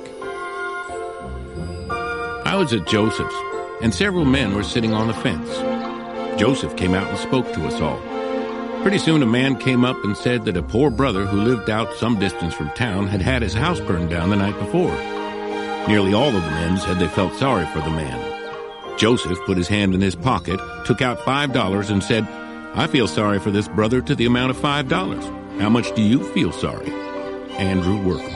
I was at Joseph's, and several men were sitting on the fence. Joseph came out and spoke to us all. Pretty soon a man came up and said that a poor brother who lived out some distance from town had had his house burned down the night before. Nearly all of the men said they felt sorry for the man. Joseph put his hand in his pocket, took out $5 and said, "I feel sorry for this brother to the amount of $5. How much do you feel sorry?" Andrew Workman.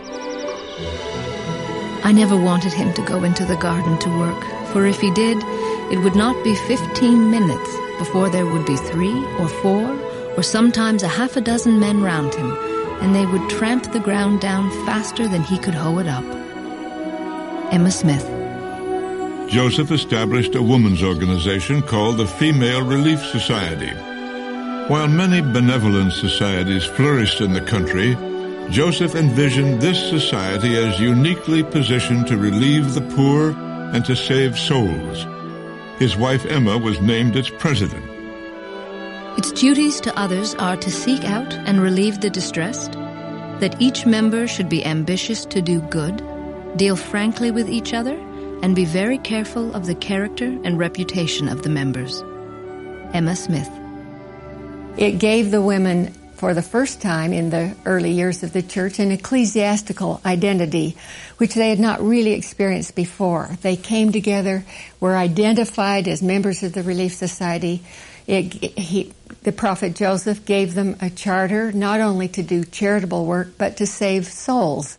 I never wanted him to go into the garden to work, for if he did, it would not be 15 minutes before there would be 3 or 4 or sometimes a half a dozen men round him, and they would tramp the ground down faster than he could hoe it up. Emma Smith. Joseph established a women's organization called the Female Relief Society. While many benevolent societies flourished in the country, Joseph envisioned this society as uniquely positioned to relieve the poor and to save souls. His wife Emma was named its president. Its duties to others are to seek out and relieve the distressed, that each member should be ambitious to do good, deal frankly with each other, and be very careful of the character and reputation of the members. Emma Smith. It gave the women for the first time in the early years of the church, an ecclesiastical identity, which they had not really experienced before. They came together, were identified as members of the Relief Society. The prophet Joseph gave them a charter, not only to do charitable work, but to save souls.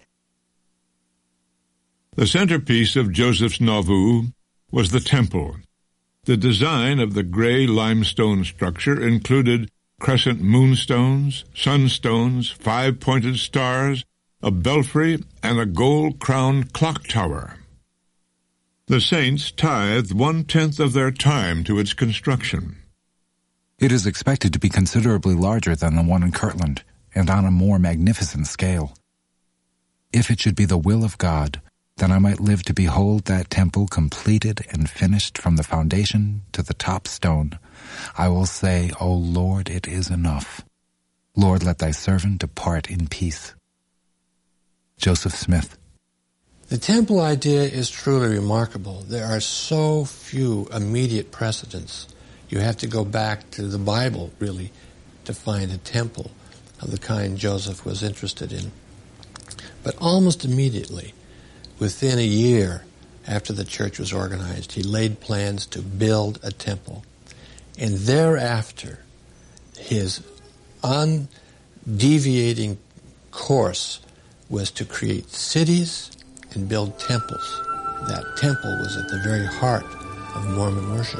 The centerpiece of Joseph's Nauvoo was the temple. The design of the gray limestone structure included crescent moonstones, sunstones, 5-pointed stars, a belfry, and a gold-crowned clock tower. The saints tithed 1/10 of their time to its construction. It is expected to be considerably larger than the one in Kirtland, and on a more magnificent scale. If it should be the will of God, then I might live to behold that temple completed and finished from the foundation to the top stone. I will say, O Lord, it is enough. Lord, let thy servant depart in peace. Joseph Smith. The temple idea is truly remarkable. There are so few immediate precedents. You have to go back to the Bible, really, to find a temple of the kind Joseph was interested in. But almost immediately, within a year after the church was organized, he laid plans to build a temple. And thereafter, his undeviating course was to create cities and build temples. That temple was at the very heart of Mormon worship.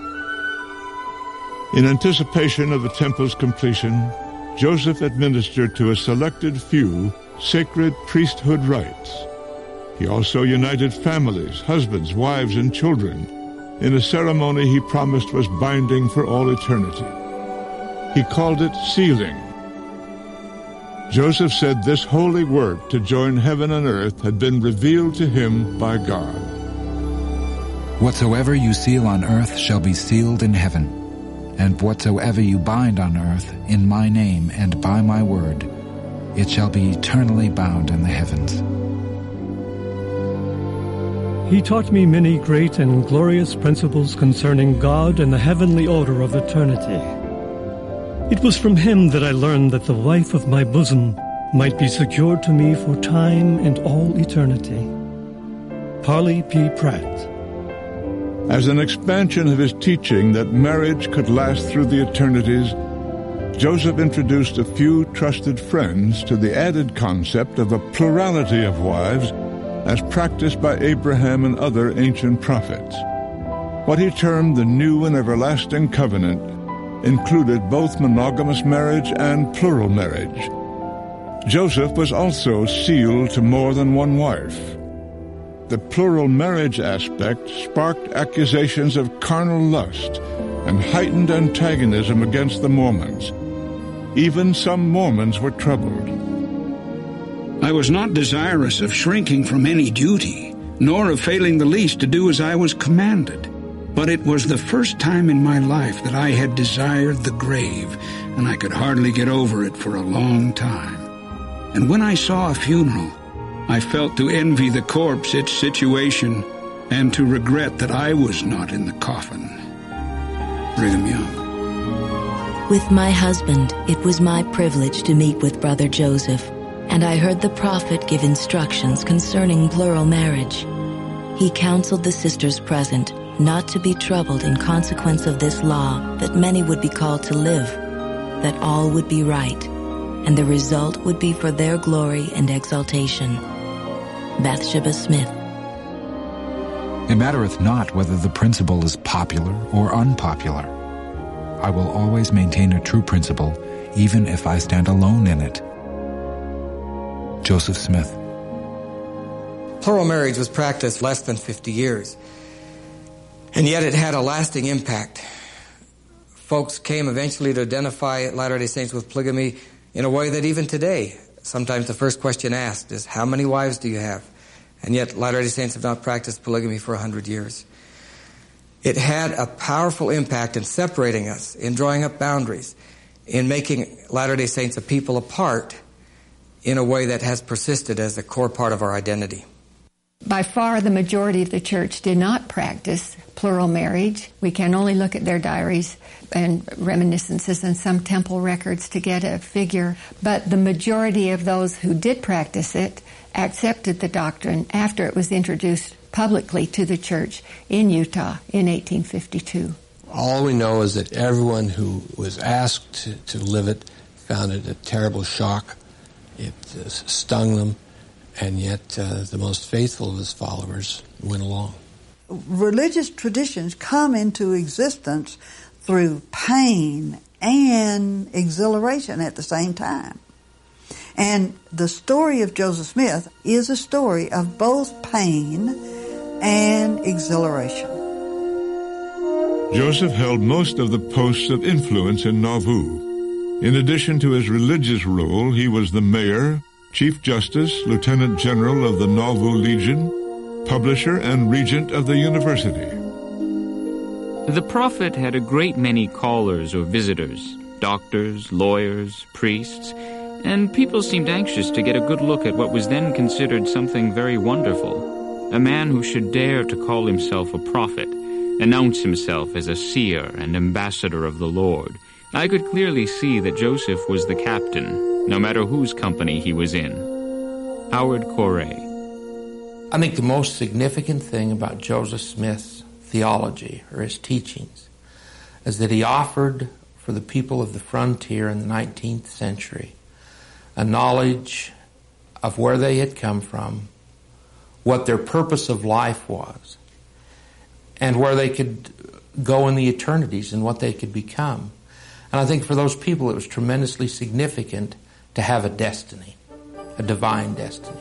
In anticipation of the temple's completion, Joseph administered to a selected few sacred priesthood rites. He also united families, husbands, wives, and children in a ceremony he promised was binding for all eternity. He called it sealing. Joseph said this holy work to join heaven and earth had been revealed to him by God. Whatsoever you seal on earth shall be sealed in heaven, and whatsoever you bind on earth in my name and by my word, it shall be eternally bound in the heavens. He taught me many great and glorious principles concerning God and the heavenly order of eternity. It was from him that I learned that the wife of my bosom might be secured to me for time and all eternity. Parley P. Pratt. As an expansion of his teaching that marriage could last through the eternities, Joseph introduced a few trusted friends to the added concept of a plurality of wives as practiced by Abraham and other ancient prophets. What he termed the new and everlasting covenant included both monogamous marriage and plural marriage. Joseph was also sealed to more than one wife. The plural marriage aspect sparked accusations of carnal lust and heightened antagonism against the Mormons. Even some Mormons were troubled. I was not desirous of shrinking from any duty, nor of failing the least to do as I was commanded. But it was the first time in my life that I had desired the grave, and I could hardly get over it for a long time. And when I saw a funeral, I felt to envy the corpse its situation, and to regret that I was not in the coffin. Brigham Young. With my husband, it was my privilege to meet with Brother Joseph, and I heard the prophet give instructions concerning plural marriage. He counseled the sisters present not to be troubled in consequence of this law, that many would be called to live, that all would be right, and the result would be for their glory and exaltation. Bathsheba Smith. It mattereth not whether the principle is popular or unpopular. I will always maintain a true principle, even if I stand alone in it. Joseph Smith. Plural marriage was practiced less than 50 years, and yet it had a lasting impact. Folks came eventually to identify Latter-day Saints with polygamy in a way that even today, sometimes the first question asked is, how many wives do you have? And yet Latter-day Saints have not practiced polygamy for 100 years. It had a powerful impact in separating us, in drawing up boundaries, in making Latter-day Saints a people apart in a way that has persisted as a core part of our identity. By far, the majority of the church did not practice plural marriage. We can only look at their diaries and reminiscences and some temple records to get a figure. But the majority of those who did practice it accepted the doctrine after it was introduced publicly to the church in Utah in 1852. All we know is that everyone who was asked to live it found it a terrible shock. It stung them, and yet the most faithful of his followers went along. Religious traditions come into existence through pain and exhilaration at the same time. And the story of Joseph Smith is a story of both pain and exhilaration. Joseph held most of the posts of influence in Nauvoo. In addition to his religious role, he was the mayor, chief justice, lieutenant general of the Nauvoo Legion, publisher, and regent of the university. The prophet had a great many callers or visitors, doctors, lawyers, priests, and people seemed anxious to get a good look at what was then considered something very wonderful, a man who should dare to call himself a prophet, announce himself as a seer and ambassador of the Lord. I could clearly see that Joseph was the captain, no matter whose company he was in. Howard Corey. I think the most significant thing about Joseph Smith's theology, or his teachings, is that he offered for the people of the frontier in the 19th century a knowledge of where they had come from, what their purpose of life was, and where they could go in the eternities and what they could become. And I think for those people it was tremendously significant to have a destiny, a divine destiny.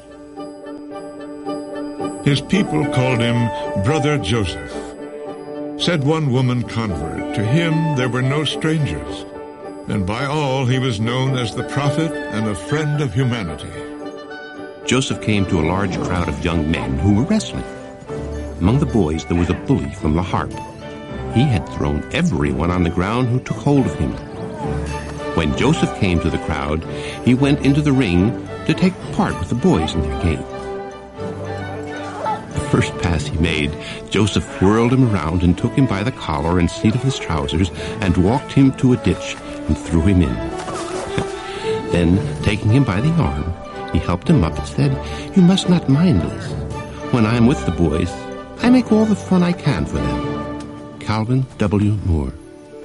His people called him Brother Joseph. Said one woman convert, to him there were no strangers, and by all he was known as the prophet and a friend of humanity. Joseph came to a large crowd of young men who were wrestling. Among the boys there was a bully from La Harpe. He had thrown everyone on the ground who took hold of him. When Joseph came to the crowd, he went into the ring to take part with the boys in their game. The first pass he made, Joseph whirled him around and took him by the collar and seat of his trousers and walked him to a ditch and threw him in. Then, taking him by the arm, he helped him up and said, "You must not mind this. When I am with the boys, I make all the fun I can for them." Calvin W. Moore.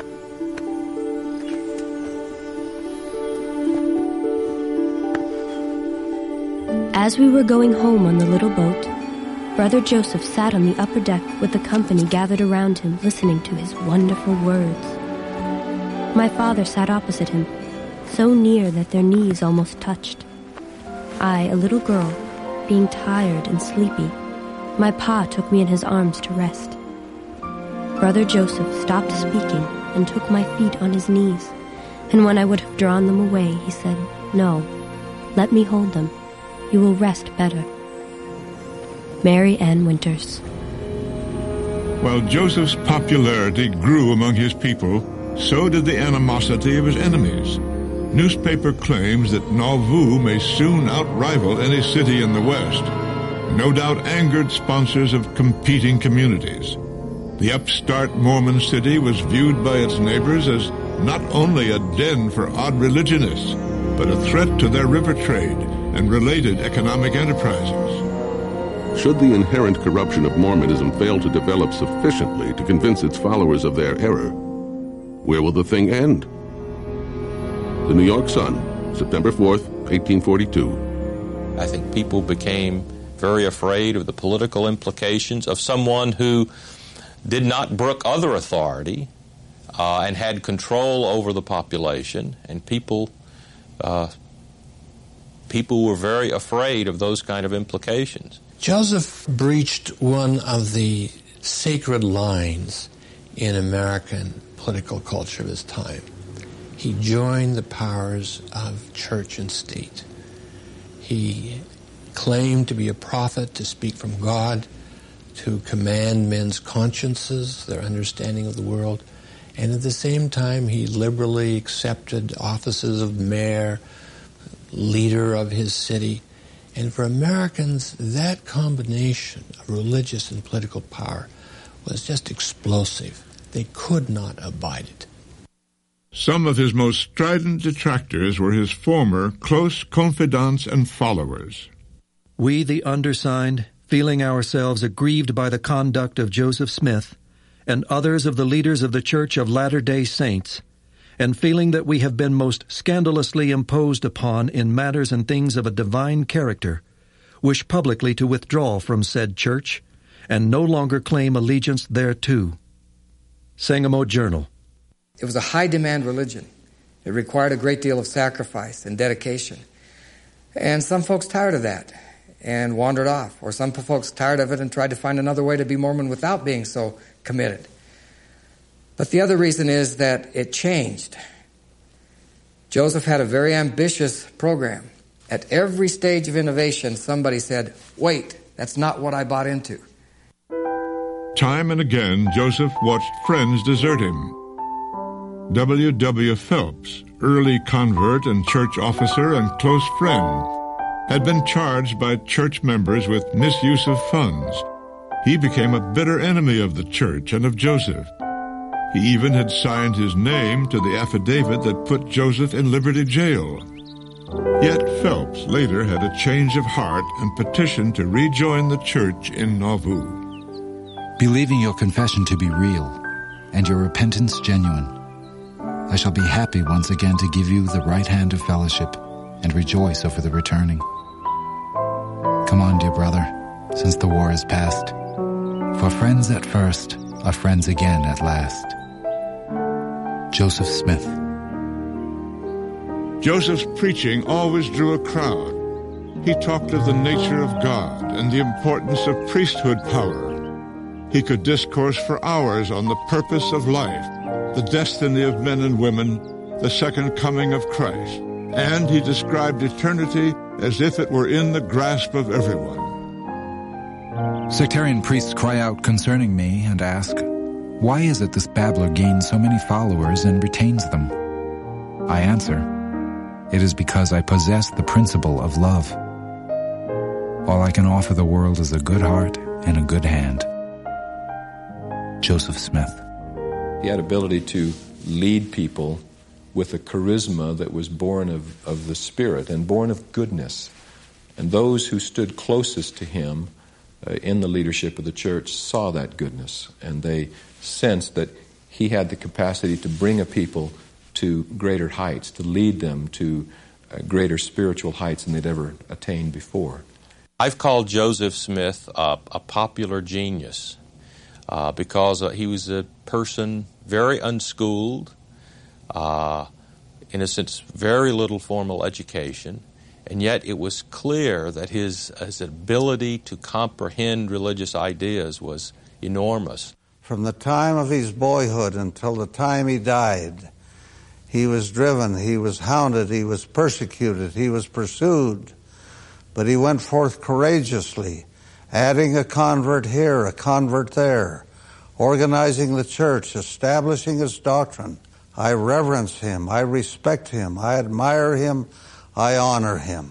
As we were going home on the little boat, Brother Joseph sat on the upper deck with the company gathered around him, listening to his wonderful words. My father sat opposite him, so near that their knees almost touched. I, a little girl, being tired and sleepy, my pa took me in his arms to rest. Brother Joseph stopped speaking and took my feet on his knees, and when I would have drawn them away, he said, "No, let me hold them. You will rest better." Mary Ann Winters. While Joseph's popularity grew among his people, so did the animosity of his enemies. Newspaper claims that Nauvoo may soon outrival any city in the West, no doubt angered sponsors of competing communities. The upstart Mormon city was viewed by its neighbors as not only a den for odd religionists, but a threat to their river trade and related economic enterprises. Should the inherent corruption of Mormonism fail to develop sufficiently to convince its followers of their error, where will the thing end? The New York Sun, September 4th, 1842. I think people became very afraid of the political implications of someone who did not brook other authority and had control over the population, and people were very afraid of those kind of implications. Joseph breached one of the sacred lines in American political culture of his time. He joined the powers of church and state. He claimed to be a prophet, to speak from God, to command men's consciences, their understanding of the world, and at the same time he liberally accepted offices of mayor, leader of his city, And for Americans, that combination of religious and political power was just explosive. They could not abide it. Some of his most strident detractors were his former close confidants and followers. We, the undersigned, feeling ourselves aggrieved by the conduct of Joseph Smith and others of the leaders of the Church of Latter-day Saints, and feeling that we have been most scandalously imposed upon in matters and things of a divine character, wish publicly to withdraw from said church, and no longer claim allegiance thereto. Sangamo Journal. It was a high-demand religion. It required a great deal of sacrifice and dedication. And some folks tired of that and wandered off, or some folks tired of it and tried to find another way to be Mormon without being so committed. But the other reason is that it changed. Joseph had a very ambitious program. At every stage of innovation, somebody said, wait, that's not what I bought into. Time and again, Joseph watched friends desert him. W. W. Phelps, early convert and church officer and close friend, had been charged by church members with misuse of funds. He became a bitter enemy of the church and of Joseph. He even had signed his name to the affidavit that put Joseph in Liberty Jail. Yet Phelps later had a change of heart and petitioned to rejoin the church in Nauvoo. Believing your confession to be real and your repentance genuine, I shall be happy once again to give you the right hand of fellowship and rejoice over the returning. Come on, dear brother, since the war is past. For friends at first are friends again at last. Joseph Smith. Joseph's preaching always drew a crowd. He talked of the nature of God and the importance of priesthood power. He could discourse for hours on the purpose of life, the destiny of men and women, the second coming of Christ, and he described eternity as if it were in the grasp of everyone. Sectarian priests cry out concerning me and ask, why is it this babbler gains so many followers and retains them? I answer, it is because I possess the principle of love. All I can offer the world is a good heart and a good hand. Joseph Smith. He had ability to lead people with a charisma that was born of the Spirit and born of goodness. And those who stood closest to him in the leadership of the church saw that goodness, and they sensed that he had the capacity to bring a people to greater heights, to lead them to greater spiritual heights than they'd ever attained before. I've called Joseph Smith a popular genius because he was a person very unschooled, in a sense, very little formal education, and yet it was clear that his ability to comprehend religious ideas was enormous. From the time of his boyhood until the time he died, he was driven, he was hounded, he was persecuted, he was pursued, but he went forth courageously, adding a convert here, a convert there, organizing the church, establishing his doctrine. I reverence him, I respect him, I admire him, I honor him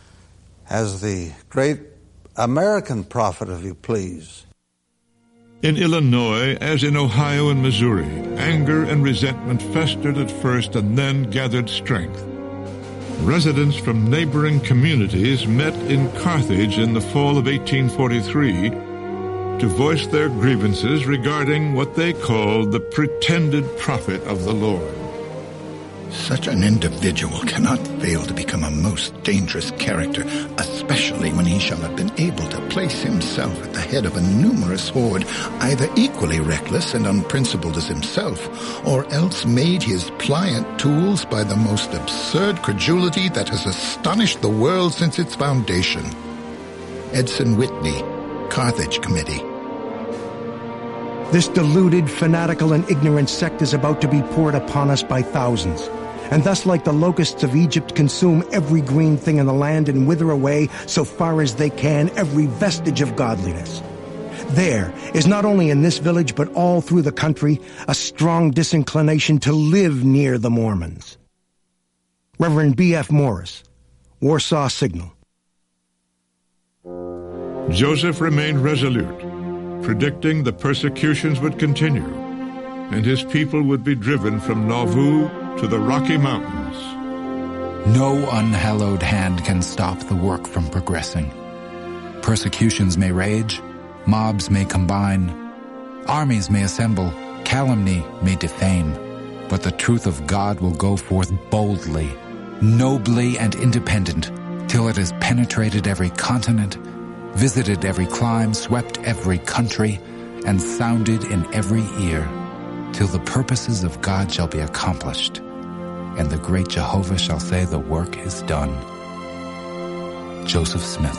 as the great American prophet, if you please. In Illinois, as in Ohio and Missouri, anger and resentment festered at first and then gathered strength. Residents from neighboring communities met in Carthage in the fall of 1843 to voice their grievances regarding what they called the pretended prophet of the Lord. Such an individual cannot fail to become a most dangerous character, especially when he shall have been able to place himself at the head of a numerous horde, either equally reckless and unprincipled as himself, or else made his pliant tools by the most absurd credulity that has astonished the world since its foundation. Edson Whitney, Carthage Committee. This deluded, fanatical, and ignorant sect is about to be poured upon us by thousands, and thus like the locusts of Egypt consume every green thing in the land and wither away, so far as they can, every vestige of godliness. There is not only in this village but all through the country a strong disinclination to live near the Mormons. Reverend B.F. Morris, Warsaw Signal. Joseph remained resolute, predicting the persecutions would continue, and his people would be driven from Nauvoo to the Rocky Mountains. No unhallowed hand can stop the work from progressing. Persecutions may rage, mobs may combine, armies may assemble, calumny may defame, but the truth of God will go forth boldly, nobly and independent, till it has penetrated every continent, visited every clime, swept every country, and sounded in every ear, till the purposes of God shall be accomplished, and the great Jehovah shall say, the work is done. Joseph Smith.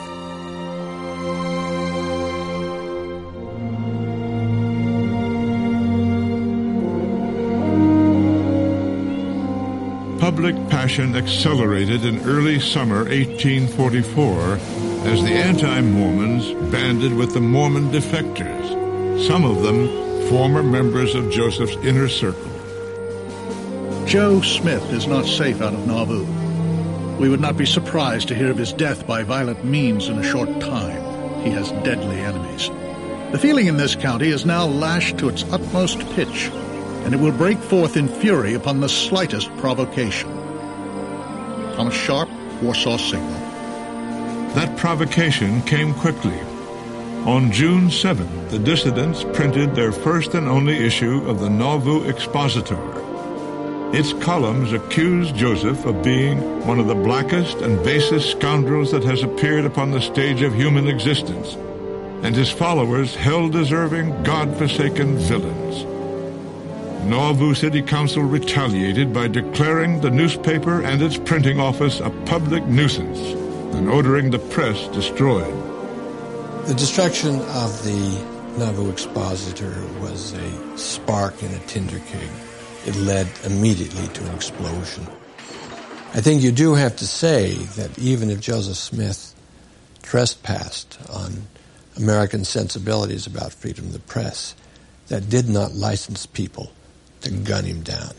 Public passion accelerated in early summer 1844 as the anti-Mormons banded with the Mormon defectors, some of them former members of Joseph's inner circle. Joe Smith is not safe out of Nauvoo. We would not be surprised to hear of his death by violent means in a short time. He has deadly enemies. The feeling in this county is now lashed to its utmost pitch, and it will break forth in fury upon the slightest provocation. Thomas Sharp, Warsaw Signal. That provocation came quickly. On June 7th, the dissidents printed their first and only issue of the Nauvoo Expositor. Its columns accused Joseph of being one of the blackest and basest scoundrels that has appeared upon the stage of human existence, and his followers hell-deserving, God-forsaken villains. Nauvoo City Council retaliated by declaring the newspaper and its printing office a public nuisance and ordering the press destroyed. The destruction of the Nauvoo Expositor was a spark in a tinder keg. It led immediately to an explosion. I think you do have to say that even if Joseph Smith trespassed on American sensibilities about freedom of the press, that did not license people to gun him down.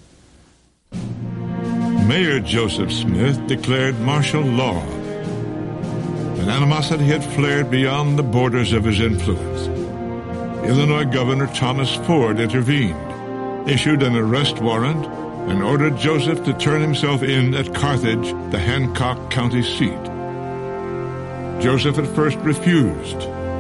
Mayor Joseph Smith declared martial law. An animosity had flared beyond the borders of his influence. Illinois Governor Thomas Ford intervened, issued an arrest warrant, and ordered Joseph to turn himself in at Carthage, the Hancock County seat. Joseph at first refused.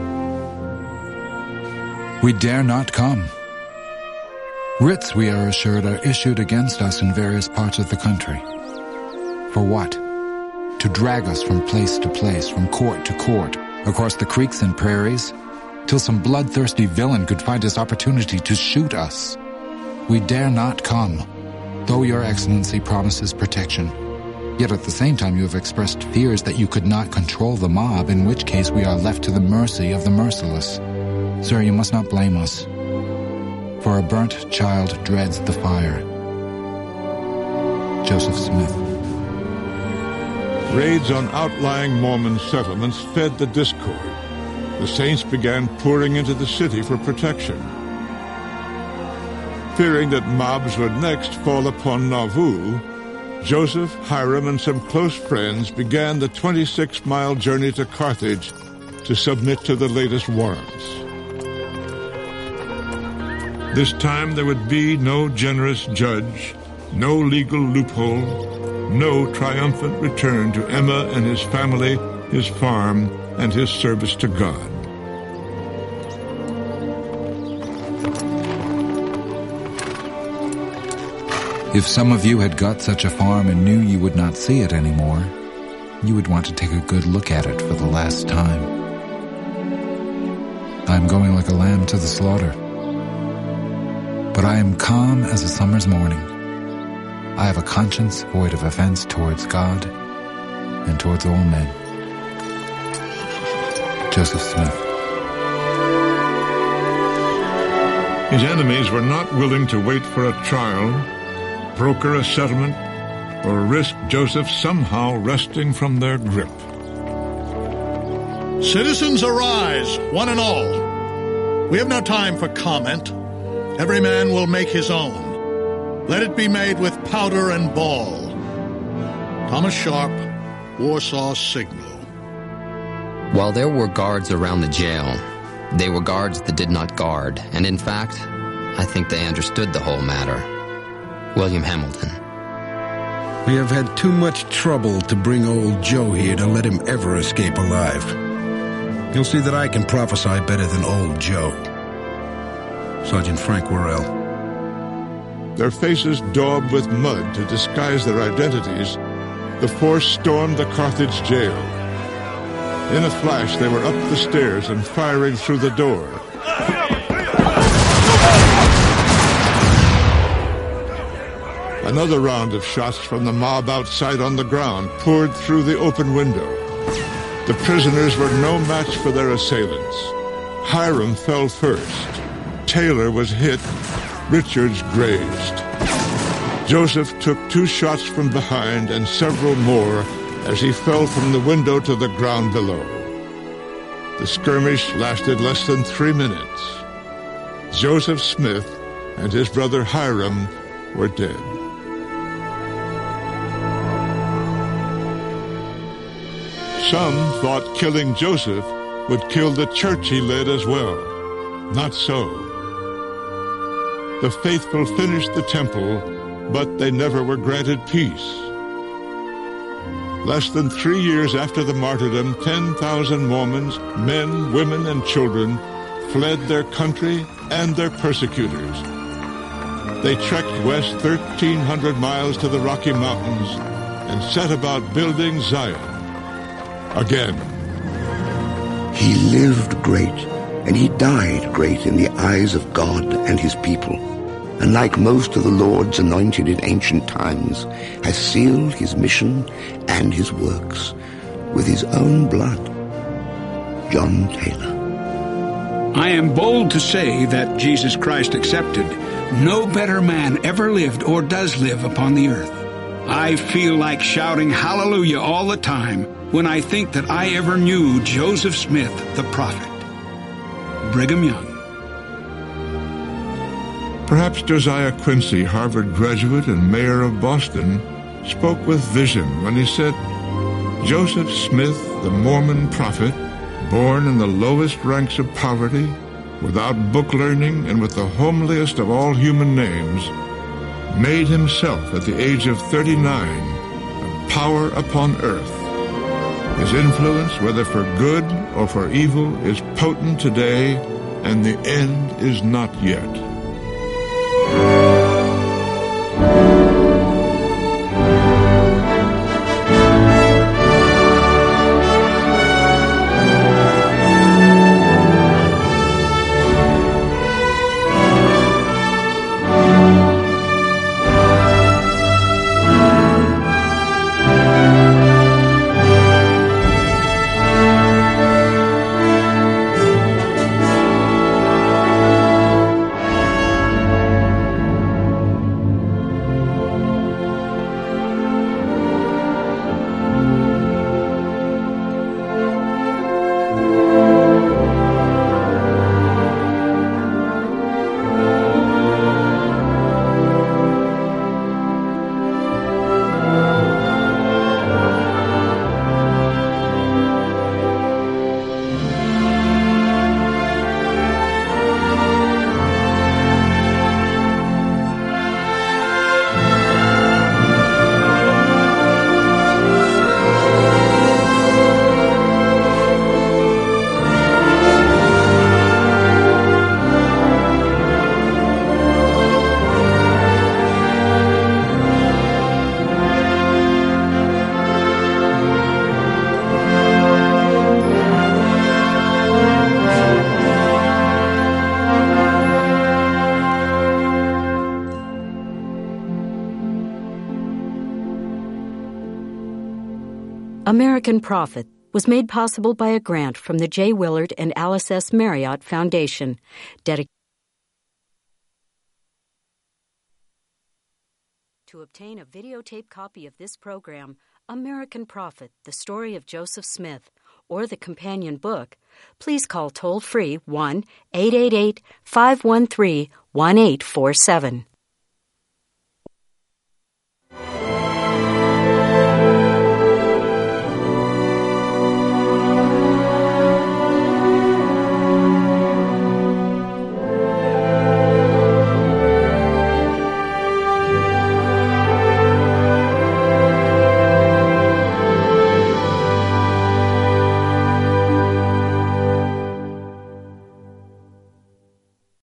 We dare not come. Writs, we are assured, are issued against us in various parts of the country. For what? To drag us from place to place, from court to court, across the creeks and prairies, till some bloodthirsty villain could find his opportunity to shoot us. We dare not come, though your excellency promises protection. Yet at the same time you have expressed fears that you could not control the mob, in which case we are left to the mercy of the merciless. Sir, you must not blame us, for a burnt child dreads the fire. Joseph Smith. Raids on outlying Mormon settlements fed the discord. The saints began pouring into the city for protection. Fearing that mobs would next fall upon Nauvoo, Joseph, Hiram, and some close friends began the 26-mile journey to Carthage to submit to the latest warrants. This time there would be no generous judge, no legal loophole, no triumphant return to Emma and his family, his farm, and his service to God. If some of you had got such a farm and knew you would not see it anymore, you would want to take a good look at it for the last time. I am going like a lamb to the slaughter, but I am calm as a summer's morning. I have a conscience void of offense towards God and towards all men. Joseph Smith. His enemies were not willing to wait for a trial, broker a settlement, or risk Joseph somehow wresting from their grip. Citizens, arise, one and all. We have no time for comment. Every man will make his own. Let it be made with powder and ball. Thomas Sharp, Warsaw Signal. While there were guards around the jail, they were guards that did not guard, and in fact, I think they understood the whole matter. William Hamilton. We have had too much trouble to bring old Joe here to let him ever escape alive. You'll see that I can prophesy better than old Joe. Sergeant Frank Worrell. Their faces daubed with mud to disguise their identities, the force stormed the Carthage jail. In a flash, they were up the stairs and firing through the door. Another round of shots from the mob outside on the ground poured through the open window. The prisoners were no match for their assailants. Hiram fell first. Taylor was hit. Richards grazed. Joseph took 2 shots from behind and several more as he fell from the window to the ground below. The skirmish lasted less than 3 minutes. Joseph Smith and his brother Hiram were dead. Some thought killing Joseph would kill the church he led as well. Not so. The faithful finished the temple, but they never were granted peace. Less than 3 years after the martyrdom, 10,000 Mormons, men, women, and children, fled their country and their persecutors. They trekked west 1,300 miles to the Rocky Mountains and set about building Zion again. He lived great, and he died great in the eyes of God and his people, and like most of the Lord's anointed in ancient times, has sealed his mission and his works with his own blood. John Taylor. I am bold to say that, Jesus Christ accepted, no better man ever lived or does live upon the earth. I feel like shouting hallelujah all the time when I think that I ever knew Joseph Smith, the prophet. Brigham Young. Perhaps Josiah Quincy, Harvard graduate and mayor of Boston, spoke with vision when he said, Joseph Smith, the Mormon prophet, born in the lowest ranks of poverty, without book learning and with the homeliest of all human names, made himself at the age of 39 a power upon earth. His influence, whether for good or for evil, is potent today, and the end is not yet. American Prophet was made possible by a grant from the J. Willard and Alice S. Marriott Foundation. To obtain a videotape copy of this program, American Prophet, The Story of Joseph Smith, or the companion book, please call toll-free 1-888-513-1847.